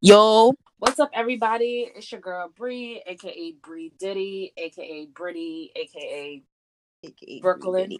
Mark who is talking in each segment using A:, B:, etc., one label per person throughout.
A: Yo,
B: What's up, everybody? It's your girl Bree, aka Bree Diddy, aka Britty, aka Brooklyn,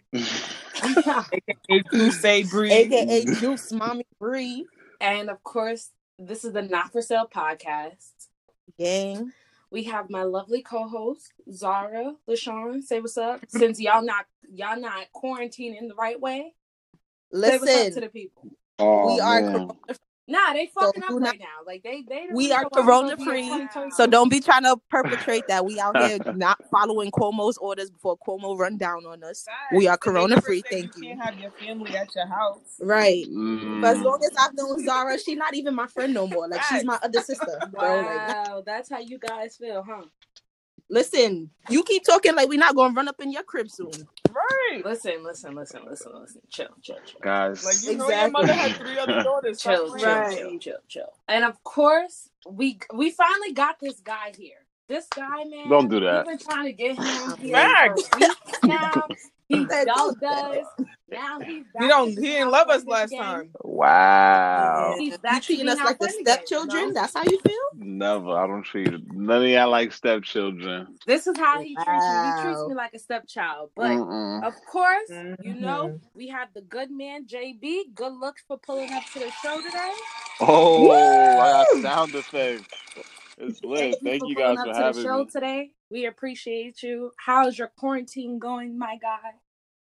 C: aka Juice Bree,
A: aka Juice Mommy Bree,
B: and of course, this is the Not for Sale podcast.
A: gang.
B: We have my lovely co-host Zara LaShawn. Say what's up. Since y'all not quarantining the right way, say what's up to the people.
A: We are
C: man.
B: Nah, they fucking up right now. Like they
A: we are corona free, so don't be trying to perpetrate that. We out here not following Cuomo's orders before Cuomo run down on us. We are corona free. Thank you.
C: You can't have your family at your house,
A: right? But as long as I've known Zara, she's not even my friend no more. Like she's my other sister, bro.
B: Wow, that's how you guys feel, huh?
A: Listen, you keep talking like we're not gonna run up in your crib soon.
C: right?
B: Listen. Chill.
D: Guys.
C: Like you know, your mother had 3 other daughters.
B: Chill. And of course, we finally got this guy here. This guy, man.
D: Don't do that.
B: We've been trying to get him here for weeks now. He dubbed us. Now he's back.
C: He didn't love us last time.
D: Wow.
B: He's
A: You
B: back
A: treating us like the stepchildren?
B: Again,
A: That's how you feel?
D: Never. I don't treat none of y'all like stepchildren.
B: This is how he treats me. He treats me like a stepchild. But of course, you know, we have the good man, JB. Good looks for pulling up to the show today.
D: Oh, woo! I got sound effects. It's lit. Thank you guys for having me
B: today. We appreciate you. How's your quarantine going, my guy?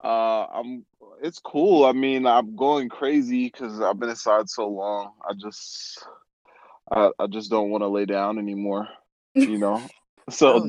D: It's cool. I mean, I'm going crazy because I've been inside so long. I just don't want to lay down anymore, you know. So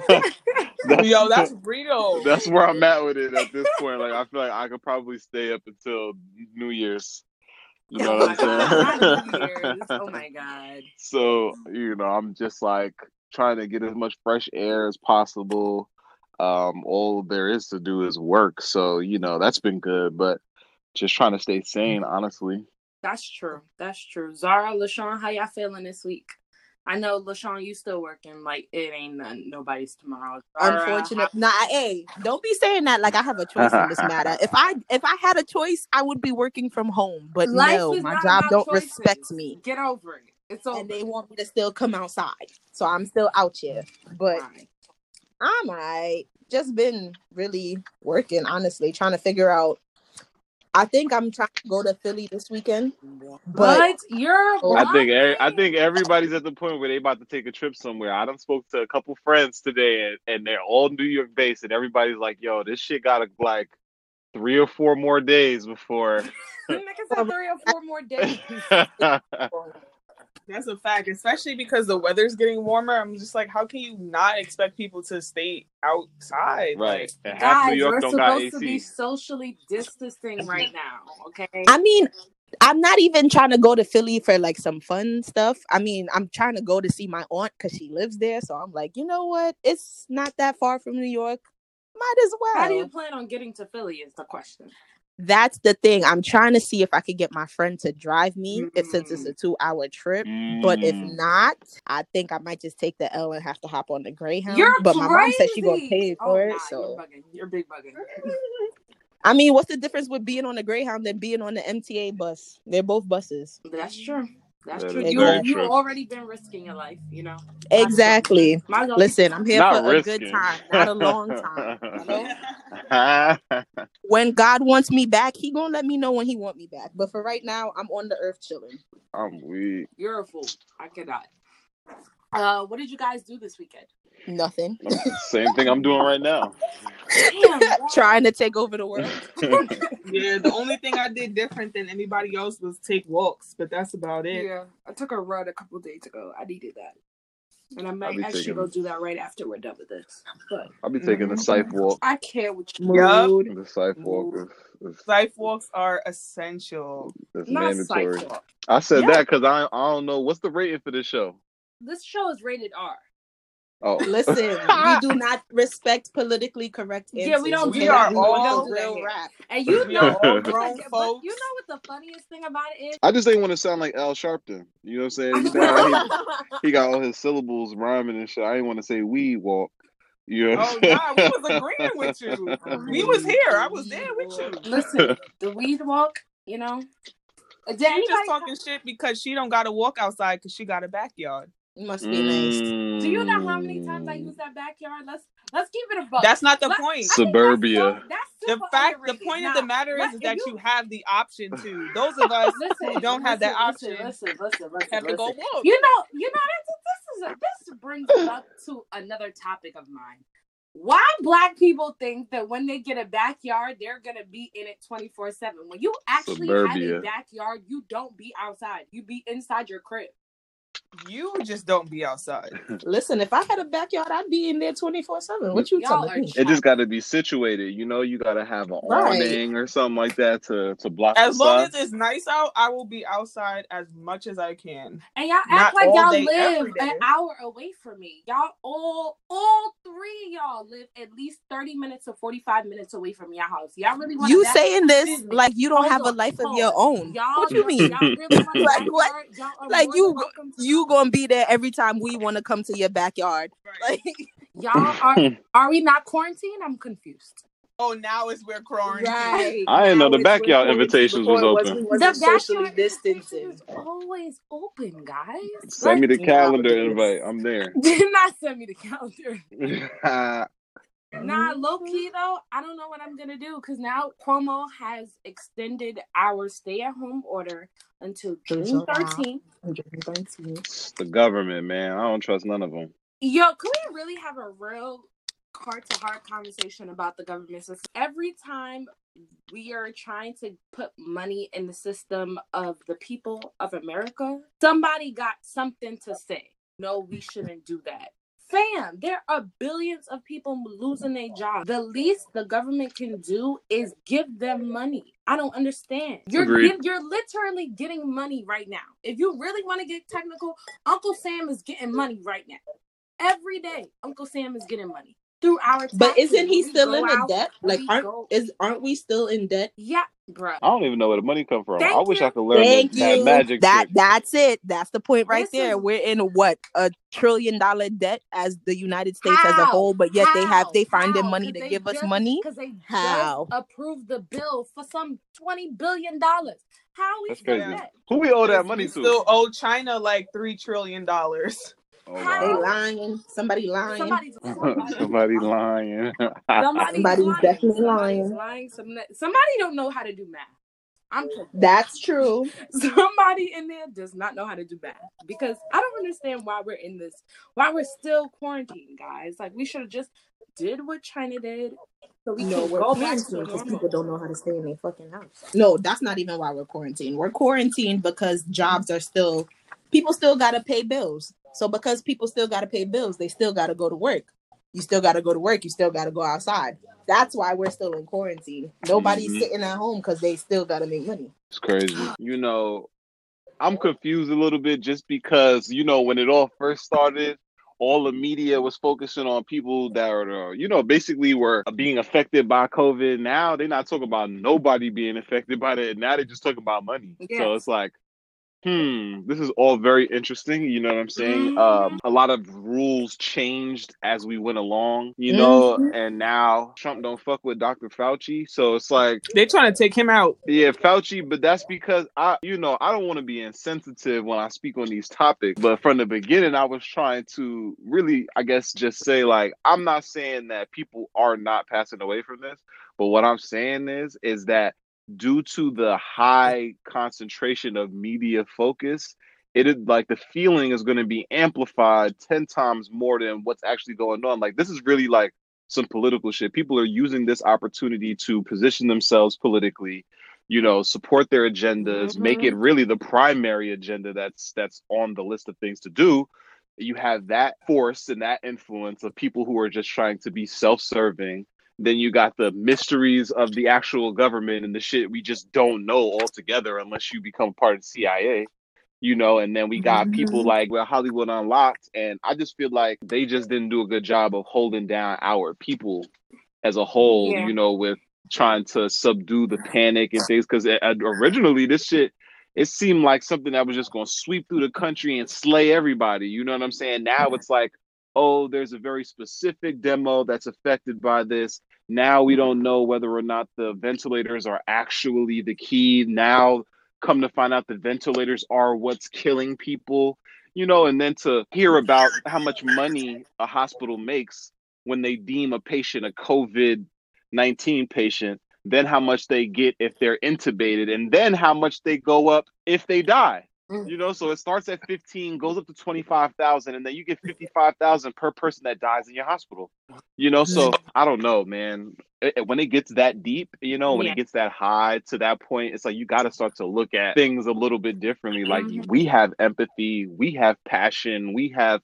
C: that's real.
D: That's where I'm at with it at this point. Like I feel like I could probably stay up until New Year's. You know what I'm
B: saying? Oh my God.
D: So, you know, I'm just like trying to get as much fresh air as possible. All there is to do is work. So, you know, that's been good, but just trying to stay sane, honestly.
B: That's true. Zara, LaShawn, how y'all feeling this week? I know, LaShawn, you still working. Like, it ain't nobody's tomorrow.
A: Unfortunate. Hey, don't be saying that like I have a choice in this matter. If I had a choice, I would be working from home. But no, my job don't respect me.
B: Get over it. It's over.
A: And they want me to still come outside. So I'm still out here. But I'm alright. Just been really working, honestly, trying to figure out. I think I'm trying to go to Philly this weekend. But
D: I think everybody's at the point where they about to take a trip somewhere. I done spoke to a couple friends today, and they're all New York based, and everybody's like, "Yo, this shit got like 3 or 4 more days before."
B: Nigga said 3 or 4 more days.
C: That's a fact, especially because the weather's getting warmer. I'm just like, how can you not expect people to stay outside?
D: Right.
C: Like,
B: guys, we're supposed to be socially distancing right now, okay?
A: I mean, I'm not even trying to go to Philly for like some fun stuff. I mean, I'm trying to go to see my aunt because she lives there. So I'm like, you know what? It's not that far from New York. Might as well.
B: How do you plan on getting to Philly is the question.
A: That's the thing. I'm trying to see if I could get my friend to drive me since it's a 2-hour trip. But if not, I think I might just take the L and have to hop on the Greyhound. But my mom said she's gonna pay for it. So
B: you're big bugging.
A: I mean, what's the difference with being on the Greyhound than being on the MTA bus? They're both buses.
B: That's true.
A: Exactly.
B: You've already been risking your life, you know.
A: Exactly. Listen, I'm here for a good time, not a long time. You know? When God wants me back, he gonna let me know when he want me back. But for right now, I'm on the earth chilling.
D: I'm weak.
B: You're a fool. I cannot. What did you guys do this weekend?
A: Nothing.
D: Same thing I'm doing right now.
B: Damn,
A: trying to take over the world.
C: Yeah, the only thing I did different than anybody else was take walks, but that's about it.
B: Yeah, I took a run a couple days ago. I needed that. And I might actually go do that right after we're done with this. But
D: I'll be taking the Scythe walk.
B: I care what you
D: mood. The Scythe walk is
C: Scythe walks are essential.
D: It's mandatory. I said that because I don't know what's the rating for this show.
B: This show is rated R.
D: Oh,
A: listen, we do not respect politically correct answers.
B: Yeah, we don't.
C: We are all
A: real rap,
B: and you know,
C: all grown folks.
B: You know what the funniest thing about it is?
D: I just didn't want to sound like Al Sharpton. You know what I'm saying? You know he got all his syllables rhyming and shit. I didn't want to say weed walk. You know
C: what I'm saying? Nah, we was agreeing with you. We was here. I was there with you.
B: Listen, the weed walk. You know.
C: She's just talking shit because she don't got to walk outside because she got a backyard.
A: It must be nice.
B: Do you know how many times I use that backyard? Let's keep it a buck.
C: That's not the point.
D: Suburbia.
C: The point of the matter is that you have the option to. Those of us who don't have that option have to go walk.
B: You know this brings us up to another topic of mine. Why Black people think that when they get a backyard, they're going to be in it 24/7. When you actually have a backyard, you don't be outside. You be inside your crib.
C: You just don't be outside.
A: Listen, if I had a backyard, I'd be in there 24/7. What you telling me?
D: It just got to be situated. You know, you got to have an awning or something like that to block the sun.
C: As long as it's nice out, I will be outside as much as I can.
B: And y'all act like y'all live an hour away from me. Y'all all three of y'all live at least 30 minutes to 45 minutes away from your house. Y'all really want
A: you saying this like you don't have a life of your own? What you mean?
B: Y'all really
A: like what? Like you gonna be there every time we want to come to your backyard? Right. Like
B: y'all are we not quarantined? I'm confused.
C: Oh, now it's we're quarantined.
A: Right.
D: I didn't know the backyard invitations was open.
A: The backyard distancing
B: is always open, guys.
D: Send me the calendar invite. I'm there.
B: Did not send me the calendar. Nah, low key though, I don't know what I'm gonna do because now Cuomo has extended our stay-at-home order until June 13th.
D: The government, man, I don't trust none of them.
B: Yo, can we really have a real heart-to-heart conversation about the government system? Every time we are trying to put money in the system of the people of America, somebody got something to say. No, we shouldn't do that. Fam, there are billions of people losing their jobs. The least the government can do is give them money. I don't understand. You're literally getting money right now. If you really want to get technical, Uncle Sam is getting money right now. Every day, Uncle Sam is getting money through our taxes.
A: But isn't he still in a debt? Like, aren't we still in debt?
B: Yeah, bro.
D: I don't even know where the money come from. I wish I could learn that magic.
A: That's it. That's the point right there. We're in what, $1 trillion debt as the United States as a whole, but yet they find the money to give us money.
B: Because they just approved the bill for some $20 billion. How we still that?
D: Who we owe that money to?
C: We still owe China like $3 trillion.
D: Oh, wow.
A: They lying. Somebody lying.
B: Somebody's
D: lying.
A: Somebody's definitely lying.
B: Somebody don't know how to do math.
A: That's true.
B: Somebody in there does not know how to do math because I don't understand why we're in this. Why we're still quarantined, guys? Like we should have just did what China did. So we can go back to
A: because people don't know how to stay in their fucking house. No, that's not even why we're quarantined. We're quarantined because jobs are still. People still gotta pay bills. So because people still got to pay bills, they still got to go to work. You still got to go to work. You still got to go outside. That's why we're still in quarantine. Nobody's sitting at home because they still got to make money.
D: It's crazy. You know, I'm confused a little bit just because, you know, when it all first started, all the media was focusing on people that are, you know, basically were being affected by COVID. Now they're not talking about nobody being affected by that. Now they're just talking about money. Yeah. So it's like, this is all very interesting. You know what I'm saying? A lot of rules changed as we went along, you know, and now Trump don't fuck with Dr. Fauci. So it's like
C: they're trying to take him out.
D: Yeah, Fauci, but that's because I don't want to be insensitive when I speak on these topics. But from the beginning, I was trying to really, I guess, just say like, I'm not saying that people are not passing away from this, but what I'm saying is that due to the high concentration of media focus, it is like the feeling is going to be amplified 10 times more than what's actually going on. Like this is really like some political shit. People are using this opportunity to position themselves politically, you know, support their agendas, make it really the primary agenda that's on the list of things to do. You have that force and that influence of people who are just trying to be self-serving. Then you got the mysteries of the actual government and the shit we just don't know altogether unless you become part of the CIA, you know, and then we got people like Hollywood Unlocked. And I just feel like they just didn't do a good job of holding down our people as a whole, you know, with trying to subdue the panic and things. Because originally this shit, it seemed like something that was just going to sweep through the country and slay everybody. You know what I'm saying? Now it's like, oh, there's a very specific demo that's affected by this. Now we don't know whether or not the ventilators are actually the key. Now come to find out the ventilators are what's killing people, and then to hear about how much money a hospital makes when they deem a patient a COVID-19 patient, then how much they get if they're intubated, and then how much they go up if they die. So it starts at 15, goes up to 25,000, and then you get 55,000 per person that dies in your hospital. So I don't know, man. When it gets that deep, when it gets that high to that point, it's like you got to start to look at things a little bit differently. Like we have empathy, we have passion, we have,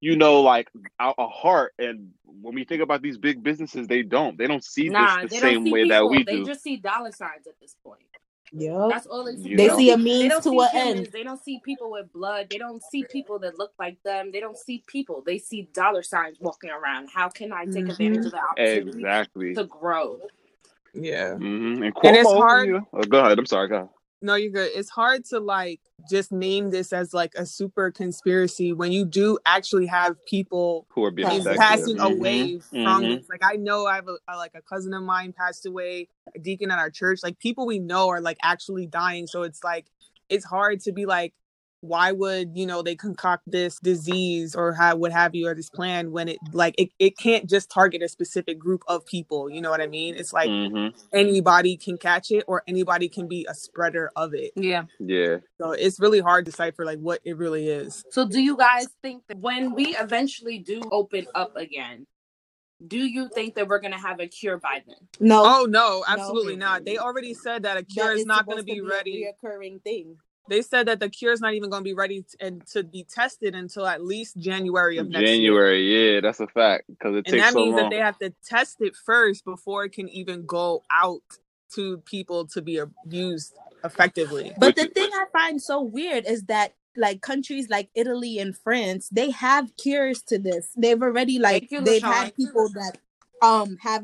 D: like a heart. And when we think about these big businesses, they don't see this the same way that we do.
B: They just see dollar signs at this point.
A: Yeah,
B: that's all they see.
A: They see a means to an end.
B: They don't see people with blood. They don't see people that look like them. They don't see people. They see dollar signs walking around. How can I take advantage of the opportunity to grow?
C: Yeah,
D: and it's hard. Go ahead. I'm sorry. Go ahead.
C: No, you're good. It's hard to like just name this as like a super conspiracy when you do actually have people
D: who are being
C: passing away from this. Like I know I have a cousin of mine passed away, a deacon at our church. Like people we know are like actually dying. So it's like it's hard to be like, why would they concoct this disease or what have you, or this plan when it can't just target a specific group of people, you know what I mean? It's like anybody can catch it or anybody can be a spreader of it.
B: Yeah
C: So it's really hard to decipher like what it really is.
B: So do you guys think that when we eventually do open up again, do you think that we're going to have a cure by then?
A: No.
C: Oh no, absolutely not. They already said that a cure is not going to be ready.
A: A reoccurring thing.
C: They said that the cure is not even going to be ready to be tested until at least January of next
D: year.
C: Yeah,
D: that's a fact. Because it takes so long. And that means
C: that they have to test it first before it can even go out to people to be used effectively.
A: But the thing I find so weird is that like countries like Italy and France, they have cures to this. They've already they've had people that have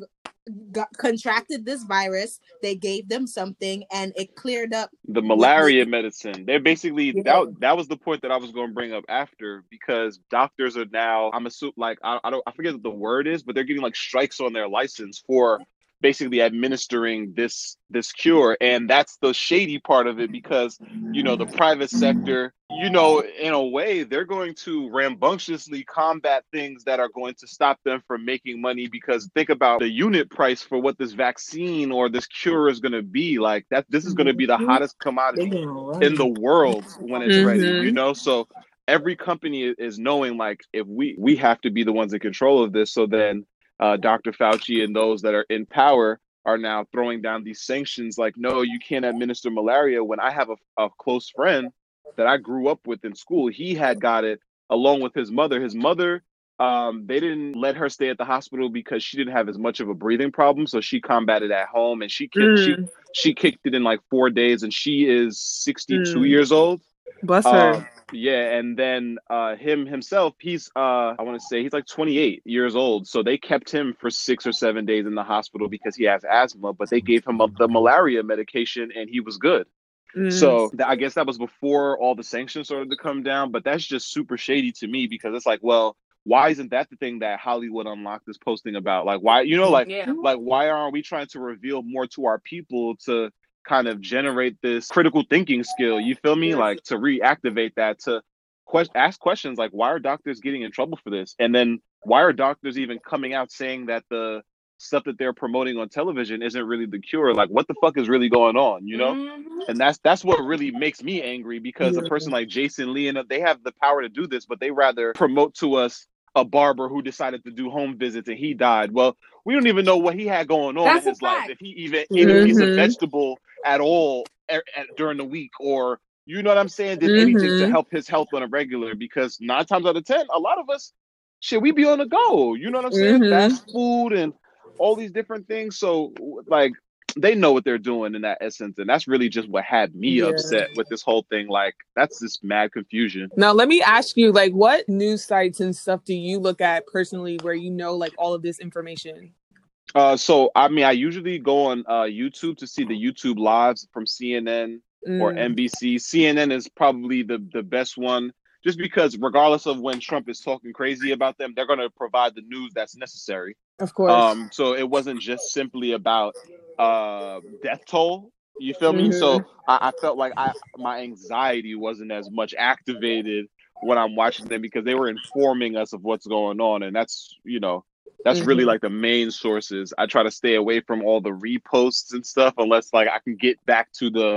A: contracted this virus. They gave them something and it cleared up
D: the malaria medicine. They're basically that was the point that I was going to bring up after, because doctors are now, I'm assuming, like I forget what the word is, but they're getting like strikes on their license for basically administering this cure. And that's the shady part of it, because the private sector, in a way, they're going to rambunctiously combat things that are going to stop them from making money. Because think about the unit price for what this vaccine or this cure is going to be. Like that, this is going to be the hottest commodity in the world when it's ready. So every company is knowing, like, if we have to be the ones in control of this. So then Dr. Fauci and those that are in power are now throwing down these sanctions like, no, you can't administer malaria. When I have a close friend that I grew up with in school, he had got it along with his mother. His mother, they didn't let her stay at the hospital because she didn't have as much of a breathing problem. So she combated at home, and she kicked it in like 4 days, and she is 62 years old.
C: Bless her.
D: Yeah, and then himself, he's I want to say he's like 28 years old. So they kept him for 6 or 7 days in the hospital because he has asthma, but they gave him the malaria medication and he was good. So I guess that was before all the sanctions started to come down, but that's just super shady to me, because it's like, well, why isn't that the thing that Hollywood Unlocked is posting about? Like, why, like why aren't we trying to reveal more to our people to kind of generate this critical thinking skill? You feel me? Like to reactivate that, to ask questions like, why are doctors getting in trouble for this? And then why are doctors even coming out saying that the stuff that they're promoting on television isn't really the cure? Like, what the fuck is really going on, And that's what really makes me angry, because a person like Jason Lee, and they have the power to do this, but they rather promote to us a barber who decided to do home visits and he died. Well, we don't even know what he had going on in his life, if he even ate a piece of vegetable at all during the week, or you know what I'm saying, did anything to help his health on a regular. Because 9 times out of 10, a lot of us, we be on the go, you know what I'm saying, fast food and all these different things. So like, they know what they're doing in that essence, and that's really just what had me upset with this whole thing. Like, that's just mad confusion.
C: Now let me ask you, like, what news sites and stuff do you look at personally where like all of this information?
D: So I mean, I usually go on YouTube to see the YouTube lives from CNN or NBC. CNN is probably the best one, just because regardless of when Trump is talking crazy about them, they're going to provide the news that's necessary.
C: Of course.
D: So it wasn't just simply about death toll. You feel me?
C: Mm-hmm.
D: So I felt like my anxiety wasn't as much activated when I'm watching them because they were informing us of what's going on, and that's really
C: Mm-hmm.
D: like the main sources. I try to stay away from all the reposts and stuff unless like I can get back to the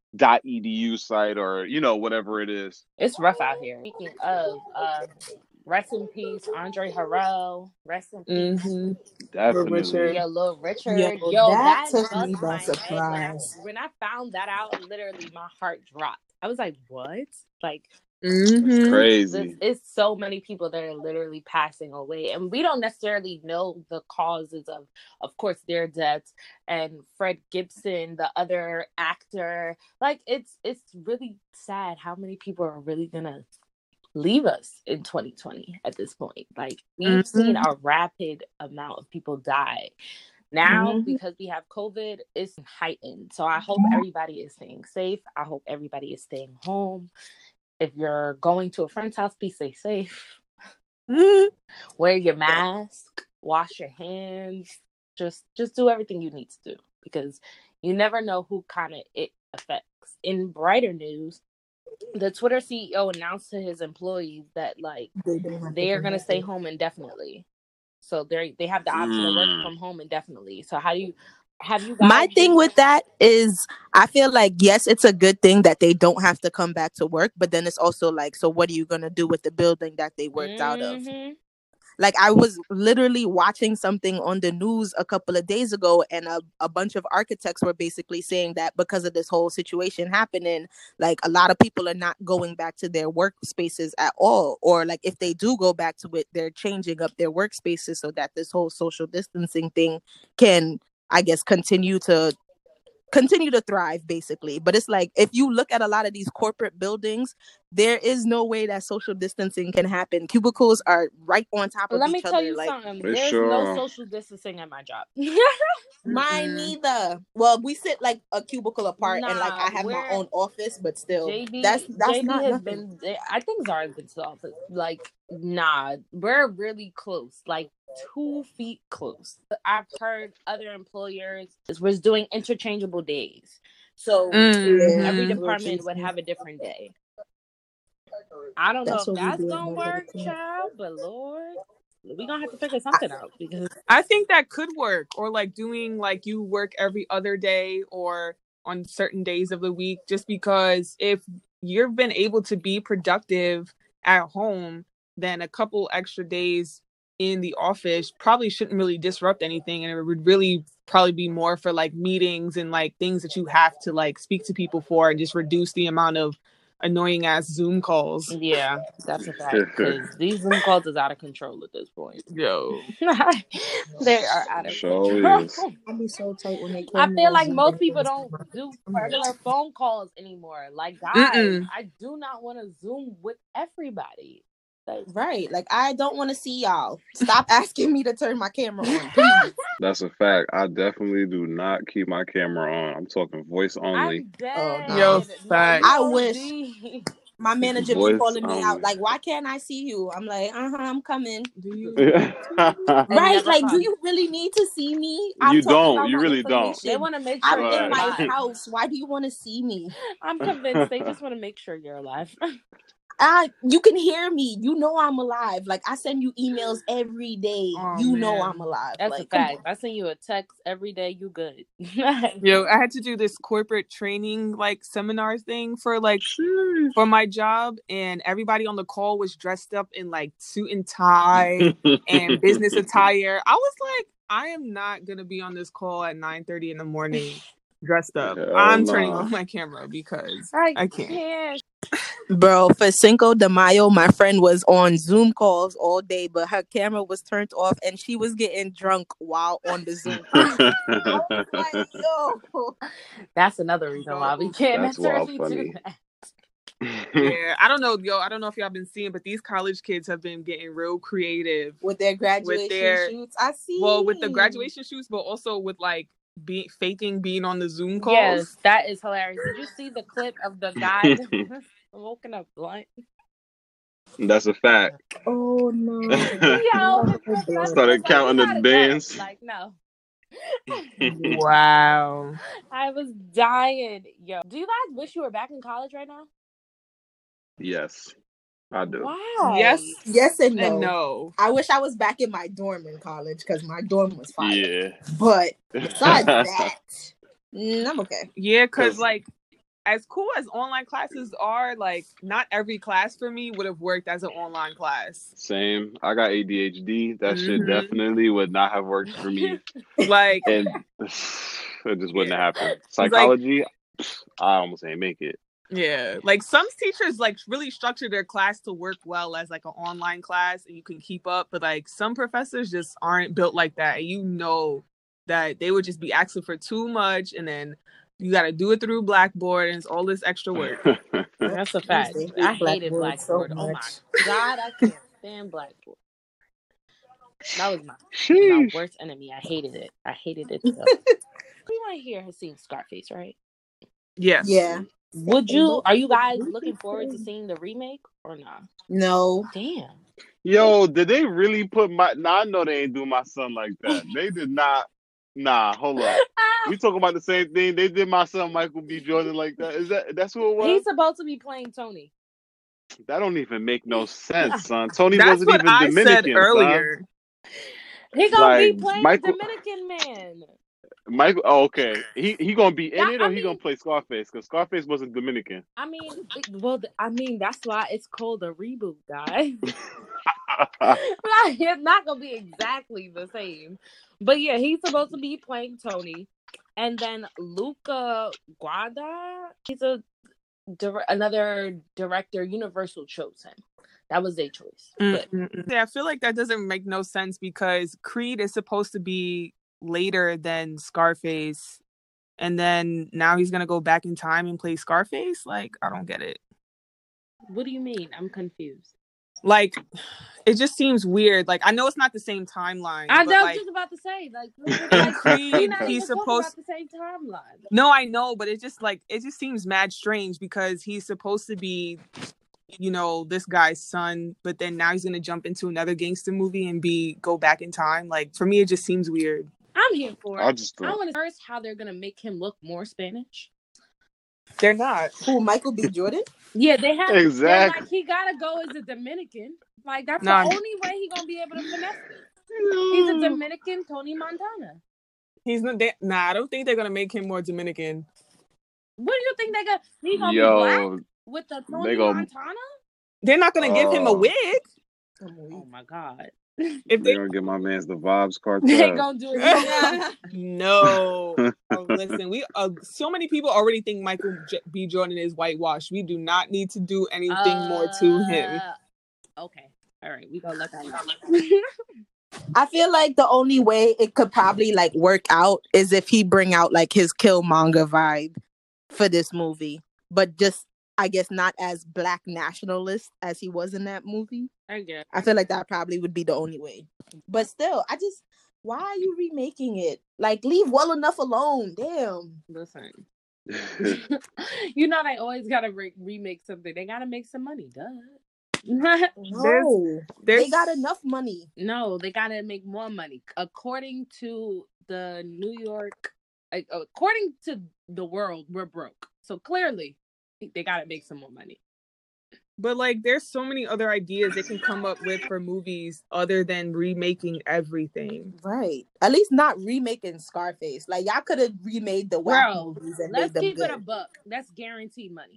D: .edu site or whatever it is.
B: It's rough out here. Speaking of, rest in peace, Andre Harrell. Rest in peace,
C: Mm-hmm.
D: Definitely.
C: Richard.
B: yo, Little
A: Yo,
B: Richard. Yo,
A: that
B: that
A: took me
B: buzzed
A: by
B: my head
A: surprise.
B: when I found that out. Literally, my heart dropped. I was like, "What?" Like,
D: That's
C: Mm-hmm.
D: crazy.
B: it's so many people that are literally passing away, and we don't necessarily know the causes of course, their deaths. And Fred Gibson, the other actor, like it's really sad how many people are really gonna leave us in 2020 at this point. Like, we've seen
C: Mm-hmm.
B: a rapid amount of people die. Now,
A: Mhm.
B: because we have COVID, it's heightened. So I hope everybody is staying safe. I hope everybody is staying home. If you're going to a friend's house, please stay safe.
C: Mm-hmm.
B: Wear your mask, wash your hands, just do everything you need to do, because you never know who kind of it affects. In brighter news, the Twitter CEO announced to his employees that like they are going to stay home indefinitely. So they have the option to work from home indefinitely. So have you
A: My
B: guys
A: thing
B: been...
A: with that is, I feel like, yes, it's a good thing that they don't have to come back to work, but then it's also like, so what are you gonna do with the building that they worked out of?
B: Mhm.
A: Like, I was literally watching something on the news a couple of days ago, and a bunch of architects were basically saying that because of this whole situation happening, like, a lot of people are not going back to their workspaces at all. Or, like, if they do go back to it, they're changing up their workspaces so that this whole social distancing thing can, I guess, continue to thrive, basically. But it's like, if you look at a lot of these corporate buildings, there is no way that social distancing can happen. Cubicles are right on top of
B: Let me
A: each
B: tell
A: other.
B: you
A: Like,
B: something.
D: For
B: There's no
D: sure.
B: social distancing at my job.
A: mine neither. Well, we sit like a cubicle apart, and like
B: Nah,
A: I have my
B: we're
A: own office, but still, that's
B: JB
A: not
B: has
A: nothing.
B: been there. I think Zara's been to the office. Like, nah, we're really close, like 2 feet close. I've heard other employers was doing interchangeable days, so
A: Yeah,
B: every
C: Mm-hmm.
A: what we
B: department would
A: do.
B: have a different day. I don't know
A: That's
B: if
A: what we
B: that's
A: do in
B: gonna
A: my
B: work,
A: work.
B: child, but Lord, we're gonna have to figure something out because
C: I think that could work. Or like doing like you work every other day or on certain days of the week, just because if you've been able to be productive at home, then a couple extra days in the office probably shouldn't really disrupt anything. And it would really probably be more for like meetings and like things that you have to like speak to people for, and just reduce the amount of annoying ass Zoom calls.
B: yeah, that's a fact. Because these Zoom calls is out of control at this point.
C: Yo.
B: They are out of
D: Sure
B: control.
D: is.
A: I'll be so tight when they
B: I
A: call me
B: feel
A: on
B: like
A: Zoom.
B: most people don't do regular phone calls anymore. Like, guys,
C: Mm-mm.
B: I do not want to Zoom with everybody. Like,
A: Right. Like, I don't want to see y'all. Stop asking me to turn my camera on, please.
D: That's a fact. I definitely do not keep my camera on. I'm talking voice only.
B: I'm
A: Oh, nah.
C: Yo,
B: dead. No, you
C: facts.
A: I wish.
B: OD.
A: My manager be
D: Voice
A: calling me out,
D: only.
A: like, why can't I see you? I'm like, I'm coming.
C: Do you
D: You
C: want to?
B: And
A: Right.
B: never
A: Like, do
B: come.
A: you really need to see me? I'm talking
D: don't.
A: about
D: You
A: my
D: really don't.
B: They
A: information.
B: want to make
A: I'm
B: sure you're
A: in my
D: Right.
B: alive.
A: house. Why do you want to see me?
B: I'm convinced they just want to make sure you're alive.
A: You can hear me. You know I'm alive. Like, I send you emails every day.
C: Oh,
A: You know I'm
C: man.
A: alive.
B: That's a
A: Like, come
B: fact.
A: on.
B: I send you a text every day. You good?
C: Yo, I had to do this corporate training like seminar thing for like
D: Sheesh.
C: for my job, and everybody on the call was dressed up in like suit and tie and business attire. I was like, I am not gonna be on this call at 9:30 in the morning dressed up.
D: Hell
C: I'm turning
D: nah.
C: on my camera because
B: I
C: I can't.
B: can't.
A: Bro, for Cinco de Mayo, my friend was on Zoom calls all day, but her camera was turned off and she was getting drunk while on the Zoom call. I was like, yo.
B: That's another reason why we can't
D: That's wild
B: necessarily do
D: funny.
B: that.
C: Yeah, I don't know, yo. I don't know if y'all been seeing, but these college kids have been getting real creative
A: With their graduation shoots. I see.
C: well, with the graduation shoots, but also with like faking being on the Zoom calls.
B: Yes, that is hilarious. Did you see the clip of the guy smoking a blunt?
D: That's a fact.
A: Oh no.
B: Yo, his professor was
D: Started
B: like, "You
D: counting the
B: gotta go."
D: bands.
B: Like, no.
C: Wow.
B: I was dying. Yo, do you guys wish you were back in college right now?
D: Yes, I do.
B: Why?
C: Yes
A: and
C: and
A: no.
C: no.
A: I wish I was back in my dorm in college because my dorm was fire.
D: Yeah.
A: But besides that, I'm okay.
C: Yeah, because
D: 'Cause-
C: like as cool as online classes are, like not every class for me would have worked as an online class.
D: Same. I got ADHD. That shit
C: Mhm.
D: definitely would not have worked for me.
C: Like,
D: And it just wouldn't have happened. Psychology, I almost ain't make it.
C: yeah, like some teachers like really structure their class to work well as like an online class and you can keep up, but like some professors just aren't built like that. And you know that they would just be asking for too much and then you got to do it through Blackboard and it's all this extra work.
B: That's a fact. I hated Blackboard. Oh my God, I can't stand Blackboard. That was my worst enemy. I hated it. I hated it. Everyone here has seen Scarface, right?
C: Yes.
A: Yeah.
B: Are you guys looking forward to seeing the remake or not?
A: No.
B: Damn.
D: Yo, did they really put my? Nah, I know they ain't do my son like that. They did not. Nah, hold up. We talking about the same thing. They did my son Michael B. Jordan like that. That's who it was?
B: He's supposed to be playing Tony.
D: That don't even make no sense, son. Tony
C: That's
D: wasn't
C: what
D: even
C: I
D: Dominican,
C: said earlier.
D: son.
B: He gonna be
D: Like
B: playing
D: Michael,
B: the Dominican man.
D: Michael. Oh, okay. He gonna be in
B: That-
D: it, or
B: I
D: he
B: mean-
D: gonna play Scarface? Because Scarface wasn't Dominican.
B: I mean, that's why it's called a reboot, guys. It's not gonna be exactly the same, but yeah, he's supposed to be playing Tony, and then Luca Guada, he's another director. Universal chose him. That was their choice. But
C: Yeah, I feel like that doesn't make no sense because Creed is supposed to be later than Scarface, and then now he's gonna go back in time and play Scarface. Like, I don't get it.
B: what do you mean? I'm confused.
C: Like, it just seems weird. Like, I know it's not the same timeline.
B: I
C: but,
B: was
C: like,
B: just about to say, like,
C: in Creed,
B: not
C: he's
B: even
C: supposed.
B: about the same timeline.
C: No, I know, but it just seems mad strange because he's supposed to be, you know, this guy's son, but then now he's gonna jump into another gangster movie and go back in time. Like, for me, it just seems weird.
B: I'm here for it.
D: I
B: want to first how they're gonna make him look more Spanish.
C: They're not.
A: Who, Michael B. Jordan?
B: Yeah, they have.
D: Exactly.
B: Like, he gotta go as a Dominican. Like, that's
C: Nah.
B: the only way he's gonna be able to finesse it. He's a Dominican Tony Montana.
C: He's not. I don't think they're gonna make him more Dominican.
B: What do you think he's gonna be black with the Tony Montana?
C: They're not gonna give him a wig.
B: Oh my God.
C: If
D: they're gonna give my man's the Vibes Cartel.
B: They gonna do it.
C: No. Listen, so many people already think Michael B. Jordan is whitewashed. We do not need to do anything more to him.
B: Okay. All right. We gonna let that go.
A: I feel like the only way it could probably like work out is if he bring out like his Killmonger vibe for this movie, but just I guess not as black nationalist as he was in that movie.
B: I guess.
A: I feel like that probably would be the only way. But still, why are you remaking it? Like, leave Well Enough alone. Damn.
B: Listen. You know they always gotta remake something. They gotta make some money, duh.
A: No, they got enough money.
B: No, they gotta make more money. According to the New York, according to the world, we're broke. So clearly, they gotta make some more money.
C: But like, there's so many other ideas they can come up with for movies other than remaking everything.
A: Right. At least not remaking Scarface. Like, y'all could have remade the whack movies and
B: let's
A: made them
B: keep
A: good.
B: it a buck. That's guaranteed money.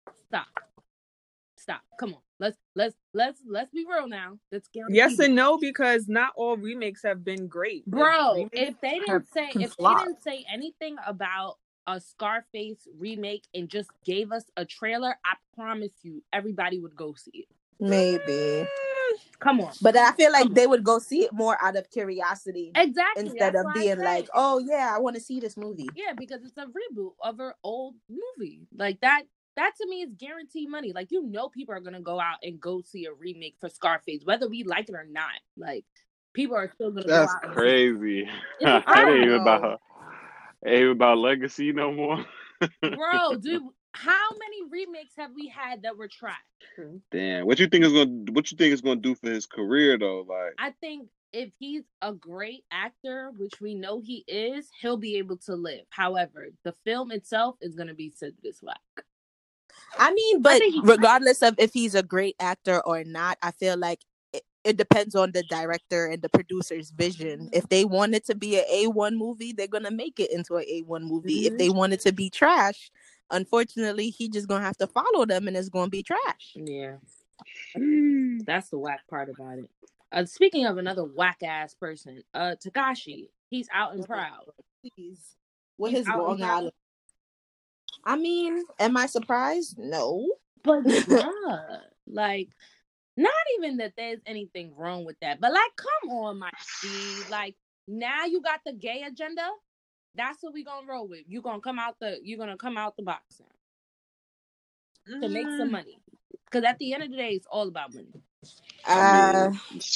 B: Stop. Come on. Let's be real now. That's guaranteed.
C: Yes and no, because not all remakes have been great.
B: Bro, if they didn't say anything about a Scarface remake and just gave us a trailer, I promise you everybody would go see it.
A: Maybe.
B: Come on.
A: But I feel like they would go see it more out of curiosity.
B: Exactly.
A: Instead of being like, oh yeah, I want to see this movie.
B: Yeah, because it's a reboot of an old movie. Like that to me is guaranteed money. Like, you know, people are going to go out and go see a remake for Scarface, whether we like it or not. Like, people are still going to go out.
D: That's crazy. It ain't about legacy no more.
B: Bro, dude, how many remakes have we had that were trash?
D: Damn. What you think is gonna do for his career though? Like,
B: I think if he's a great actor, which we know he is, he'll be able to live. However, the film itself is going to be said this whack.
A: I mean, but regardless of if he's a great actor or not, I feel like it depends on the director and the producer's vision. If they want it to be an A1 movie, they're going to make it into an A1 movie. If they want it to be trash, unfortunately, he just going to have to follow them and it's going to be trash.
B: Yeah. That's the whack part about it. Speaking of another whack-ass person, Tekashi, he's out and proud.
A: With his Long Island. I mean, am I surprised? No.
B: But like, not even that there's anything wrong with that, but like, come on, my G. Like, now you got the gay agenda. That's what we gonna roll with. You're gonna come out the box now to make some money. Because at the end of the day, it's all about money.
A: I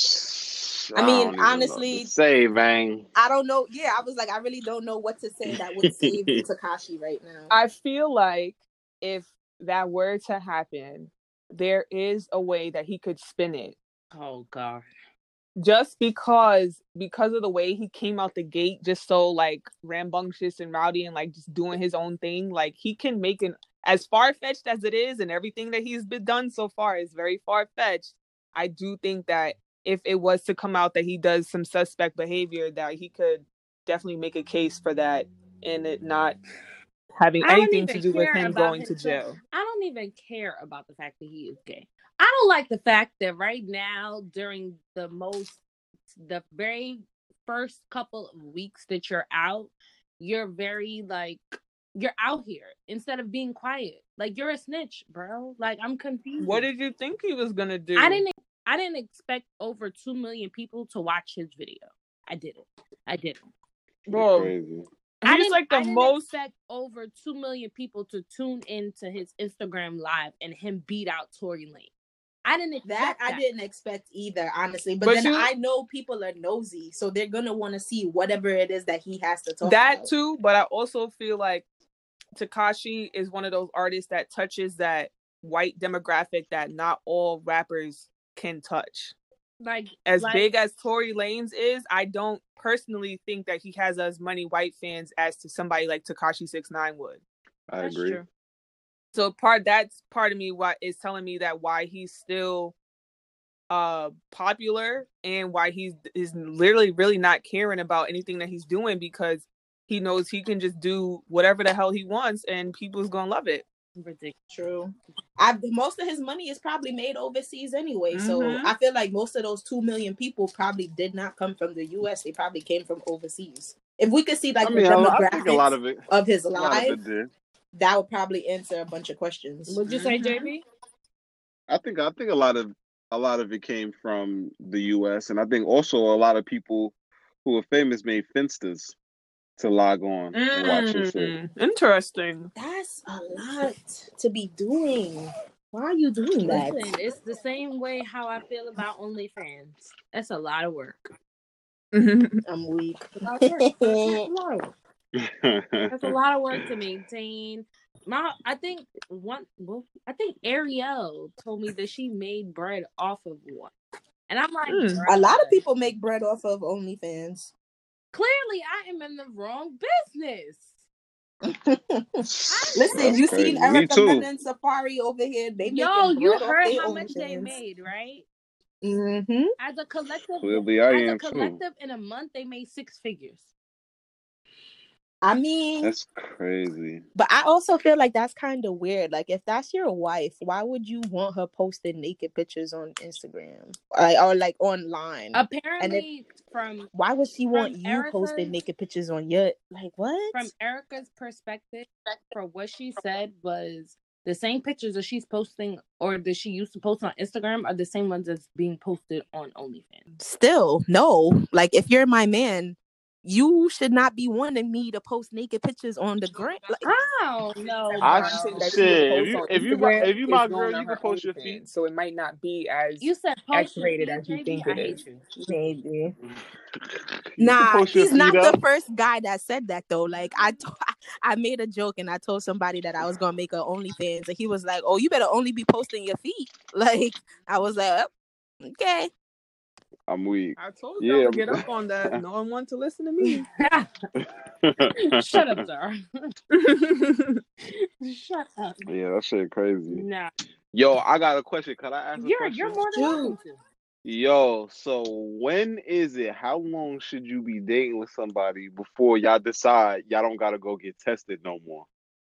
A: mean, honestly,
D: say, Bang.
A: I don't know. Yeah, I was like, I really don't know what to say that would save Tekashi right now.
C: I feel like if that were to happen, there is a way that he could spin it.
B: Oh God!
C: Just because of the way he came out the gate, just so like rambunctious and rowdy and like just doing his own thing, like he can make an as far-fetched as it is, and everything that he's been done so far is very far-fetched. I do think that if it was to come out that he does some suspect behavior, that he could definitely make a case for that, and it not having anything to do with him going to jail.
B: I don't even care about the fact that he is gay. I don't like the fact that right now, during the very first couple of weeks that you're out, you're very like, you're out here instead of being quiet. Like, you're a snitch, bro. Like, I'm confused.
C: What did you think he was gonna do?
B: I didn't expect over 2 million people to watch his video. I didn't.
C: Bro,
B: I didn't expect over 2 million people to tune into his Instagram live and him beat out Tory Lanez. I didn't expect that.
A: I didn't expect either, honestly. But then I know people are nosy, so they're gonna want to see whatever it is that he has to talk about.
C: That too, but I also feel like Tekashi is one of those artists that touches that white demographic that not all rappers can touch. Like big as Tory Lanez is, I don't personally think that he has as many white fans as to somebody like Tekashi 6ix9ine would.
D: I agree.
B: True.
C: So that's part of me what is telling me that why he's still popular and why he is literally really not caring about anything that he's doing, because he knows he can just do whatever the hell he wants and people's gonna love it.
A: True. Most of his money is probably made overseas anyway, so I feel like most of those 2 million people probably did not come from the US. They probably came from overseas. If we could see like the demographics
D: a lot of it,
A: of his life, that would probably answer a bunch of questions.
B: Would you say, JB?
D: I think a lot of it came from the US, and I think also a lot of people who are famous made Finsters to log on and watch his shit.
C: Interesting.
A: That's a lot to be doing. Why are you doing that?
B: Listen, it's the same way how I feel about OnlyFans. That's a lot of work.
A: I'm weak.
B: That's a lot of work to maintain. I think Ariel told me that she made bread off of one. And I'm like,
A: a lot of people make bread off of OnlyFans.
B: Clearly, I am in the wrong business.
A: Listen, you seen Erica Menen Safari over here?
B: You heard how much they made, right?
A: Mm-hmm.
B: As a collective, in a month, they made 6 figures.
A: I mean,
D: that's crazy.
A: But I also feel like that's kind of weird. Like, if that's your wife, why would you want her posting naked pictures on Instagram or like online?
B: Apparently,
A: why would she want you posting naked pictures on your what?
B: From Erica's perspective, for what she said was the same pictures that she's posting or that she used to post on Instagram are the same ones that's being posted on OnlyFans.
A: Still, no. Like, if you're my man, you should not be wanting me to post naked pictures on the gram. Like,
B: oh no!
D: If you my girl, you can post your feet.
C: So it might not be as
B: X-rated
C: as you think it is.
A: Maybe. Nah, he's not the first guy that said that though. Like, I made a joke and I told somebody that I was gonna make an OnlyFans, and he was like, "Oh, you better only be posting your feet." Like, I was like, oh, okay.
D: I'm weak.
C: I told y'all
D: Yeah.
C: to get up on that. No one wanted to listen to me.
B: Shut up, Zara. Shut up.
D: Yeah, that shit crazy.
B: Nah.
D: Yo, I got a question. Could I ask a question?
B: You're more than welcome to.
D: Yo, so when is it? How long should you be dating with somebody before y'all decide y'all don't gotta go get tested no more?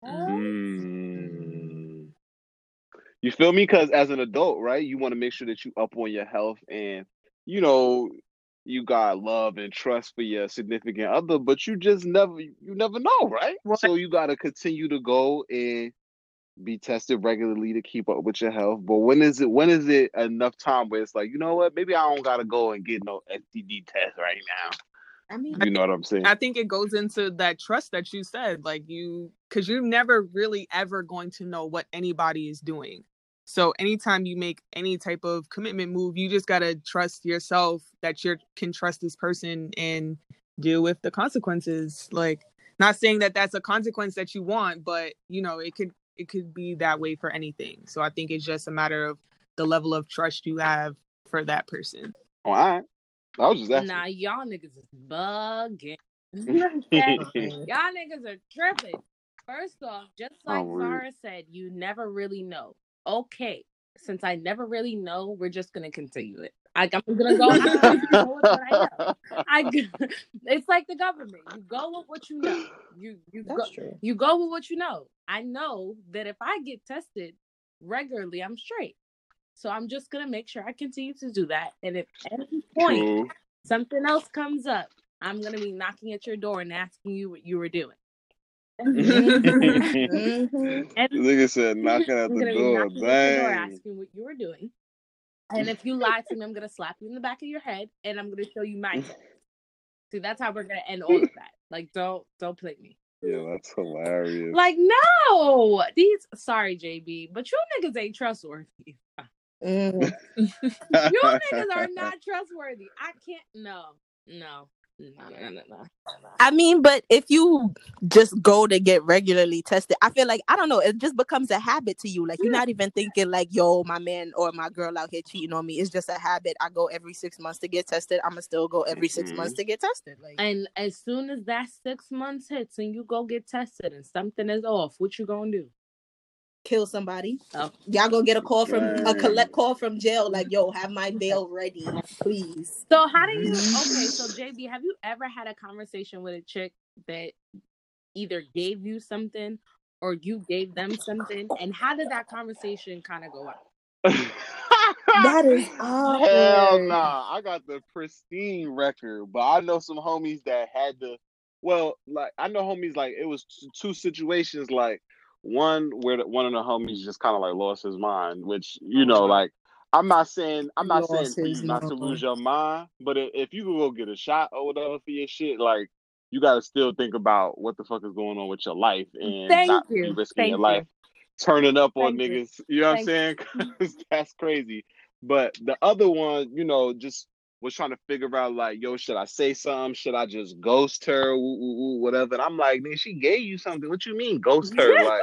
D: You feel me? Because as an adult, right, you want to make sure that you up on your health and you know you got love and trust for your significant other, but you never know, right?
C: Well,
D: So you gotta continue to go and be tested regularly to keep up with your health. But when is it enough time where it's like, you know what, maybe I don't gotta go and get no STD test right now.
A: I mean,
D: You know what I'm saying?
C: I think it goes into that trust that you said, like because you're never really ever going to know what anybody is doing. So anytime you make any type of commitment move, you just gotta trust yourself that you can trust this person and deal with the consequences. Like, not saying that that's a consequence that you want, but it could be that way for anything. So I think it's just a matter of the level of trust you have for that person.
D: Oh, all right. I was just asking.
B: Nah, y'all niggas is bugging. Okay? Y'all niggas are tripping. First off, just like Zara said, you never really know. Okay, since I never really know, we're just gonna continue it. I'm gonna go. I know what I know. It's like the government. You go with what you know. You go with what you know. I know that if I get tested regularly, I'm straight. So I'm just gonna make sure I continue to do that. And if at any point something else comes up, I'm gonna be knocking at your door and asking you what you were doing.
D: Nigga said knocking at the door. Dang.
B: Asking what you were doing. And if you lie to me, I'm gonna slap you in the back of your head and I'm gonna show you my test. See, that's how we're gonna end all of that. Like, don't play me.
D: Yeah, that's hilarious.
B: Like, no, sorry, JB, but you niggas ain't trustworthy. You niggas are not trustworthy. I can't. No.
A: I mean, but if you just go to get regularly tested, I feel like, I don't know, it just becomes a habit to you. Like, you're not even thinking like, yo, my man or my girl out here cheating on me. It's just a habit. I go every 6 months to get tested. I'm gonna still go every 6 months to get tested. Like,
B: and as soon as that 6 months hits and you go get tested and something is off, what you gonna do?
A: Kill somebody. Y'all gonna get a call a collect call from jail, like, yo, have my bail ready, please.
B: So how do you so JB, have you ever had a conversation with a chick that either gave you something or you gave them something, and how did that conversation kind of go out?
A: That is awkward.
D: Hell nah. I got the pristine record, but I know some homies that had to. Well, like, I know homies, like, it was two situations, like one where one of the homies just kind of like lost his mind, which, like, I'm not saying for you not to lose your mind, but if you go get a shot or whatever for your shit, like, you got to still think about what the fuck is going on with your life and not be risking your life turning up on niggas. You know what I'm saying? 'Cause that's crazy. But the other one, just was trying to figure out, like, yo, should I say something? Should I just ghost her? Whatever. And I'm like, man, she gave you something. What you mean ghost her? Like,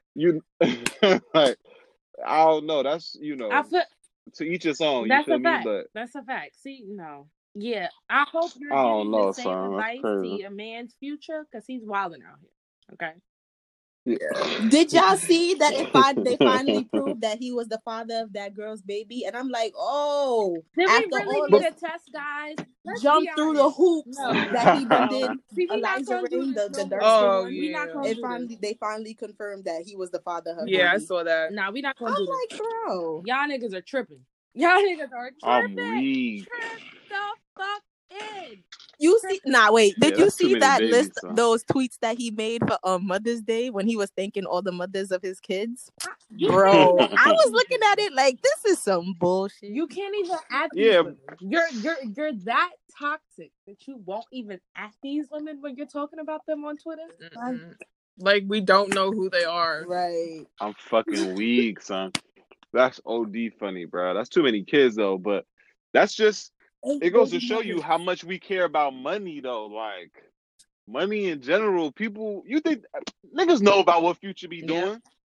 D: like, I don't know. That's, to each his own.
B: That's
D: you feel
B: a fact.
D: Me? But
B: that's a fact. See, no. Yeah. I hope you're giving the same advice to a man's future, because he's wilding out here. Okay.
A: Yeah. Did y'all see that they finally proved that he was the father of that girl's baby? And I'm like, oh,
B: did we really need a test, guys?
A: Jump through the hoops that he did. Elijah Ring, the dark skin one. They finally confirmed that he was the father of her baby.
C: I saw that.
B: Nah, we not gonna do
A: that. I'm like, bro,
B: y'all niggas are tripping. Y'all niggas are tripping.
D: I'm weak.
B: Trip the fuck in.
A: You see? Wait. Did you see that list? Those tweets that he made for Mother's Day when he was thanking all the mothers of his kids, bro. I was looking at it like, this is some bullshit.
B: You can't even ask these women. You're that toxic that you won't even ask these women when you're talking about them on Twitter.
C: Like, we don't know who they are.
A: Right.
D: I'm fucking weak, son. That's OD funny, bro. That's too many kids though, but that's just. It goes to show you how much we care about money, though. Like, money in general, people, you think niggas know about what Future be doing?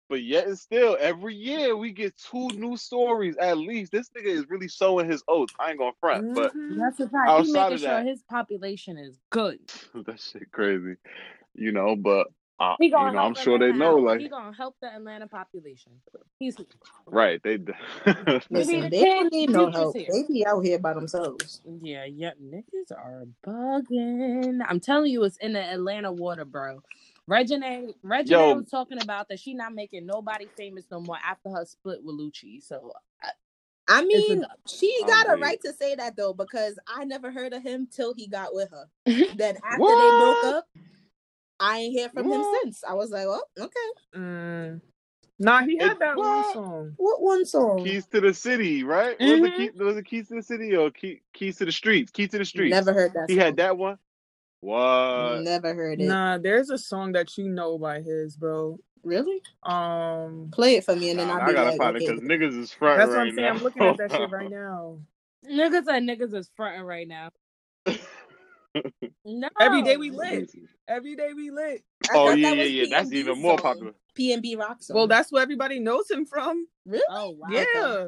D: But yet and still, every year we get 2 new stories at least. This nigga is really showing his oats. I ain't gonna front. But
B: That's a fact. He
D: outside
B: making
D: of
B: sure
D: that,
B: his population is good.
D: that shit crazy. But
B: He gonna help
D: I'm sure they
B: Atlanta
D: know,
B: out.
D: like,
B: He gonna help the Atlanta population. He's
D: right? They
A: Listen, they don't need no help. They be out here by themselves.
B: Yeah, niggas are bugging. I'm telling you, it's in the Atlanta water, bro. Reginae was talking about that she not making nobody famous no more after her split with Lucci. So
A: I mean, she got a right to say that though, because I never heard of him till he got with her. Then after they broke up, I ain't hear from him since. I was like, well, okay.
C: Nah, he had that one song.
A: What one song?
D: Keys to the City, right?
B: Mm-hmm.
D: Was it Keys to the City or Keys to the Streets? Keys to the Streets.
A: Never heard that
D: He
A: song.
D: had that one? What?
A: Never heard it.
C: Nah, there's a song that you know by his, bro.
A: Really? Play it for me, and then I'll be
D: gotta
A: like,
D: find
A: okay.
D: Because niggas is fronting
C: That's what
D: right
C: I'm saying.
D: now.
C: I'm looking at that shit right now.
B: Niggas is fronting right now. No.
C: Every day we lit. Every day we lit.
D: Oh yeah. That's even more popular.
A: PNB Rock song.
C: Well, that's what everybody knows him from.
A: Really?
B: Oh wow.
C: Yeah.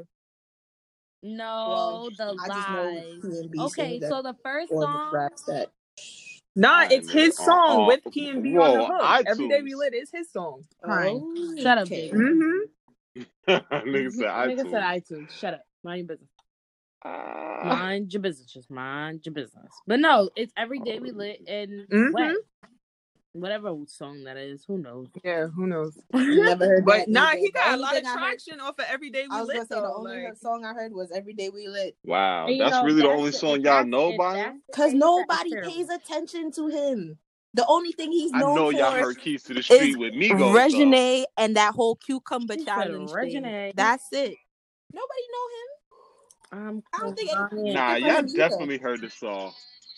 B: No, the lies. Okay, so the first song.
C: Nah, it's his song with PNB on the hook.
D: iTunes.
C: Every day we lit is his song.
A: Oh,
B: shut up, Jay.
D: Nigga said
B: iTunes. Shut up. Mind your business. Mind your business. Just mind your business. But no, it's Every Day We Lit and Wet. Whatever song that is, who knows?
C: Yeah, who knows?
A: Never heard
C: but
A: that.
C: Nah,
A: either.
C: he got a lot of traction off of Every Day We Lit.
A: I was gonna say the
C: though,
A: only song I heard was Every Day We Lit.
D: Wow, that's really the only song y'all know by him?
A: Because nobody pays attention to him. The only thing he's known for.
D: I know y'all heard Keys to the Street with Migos.
A: Reginae and that whole cucumber challenge thing. That's it. Nobody know him. I don't think anything.
D: Nah, y'all definitely heard the song.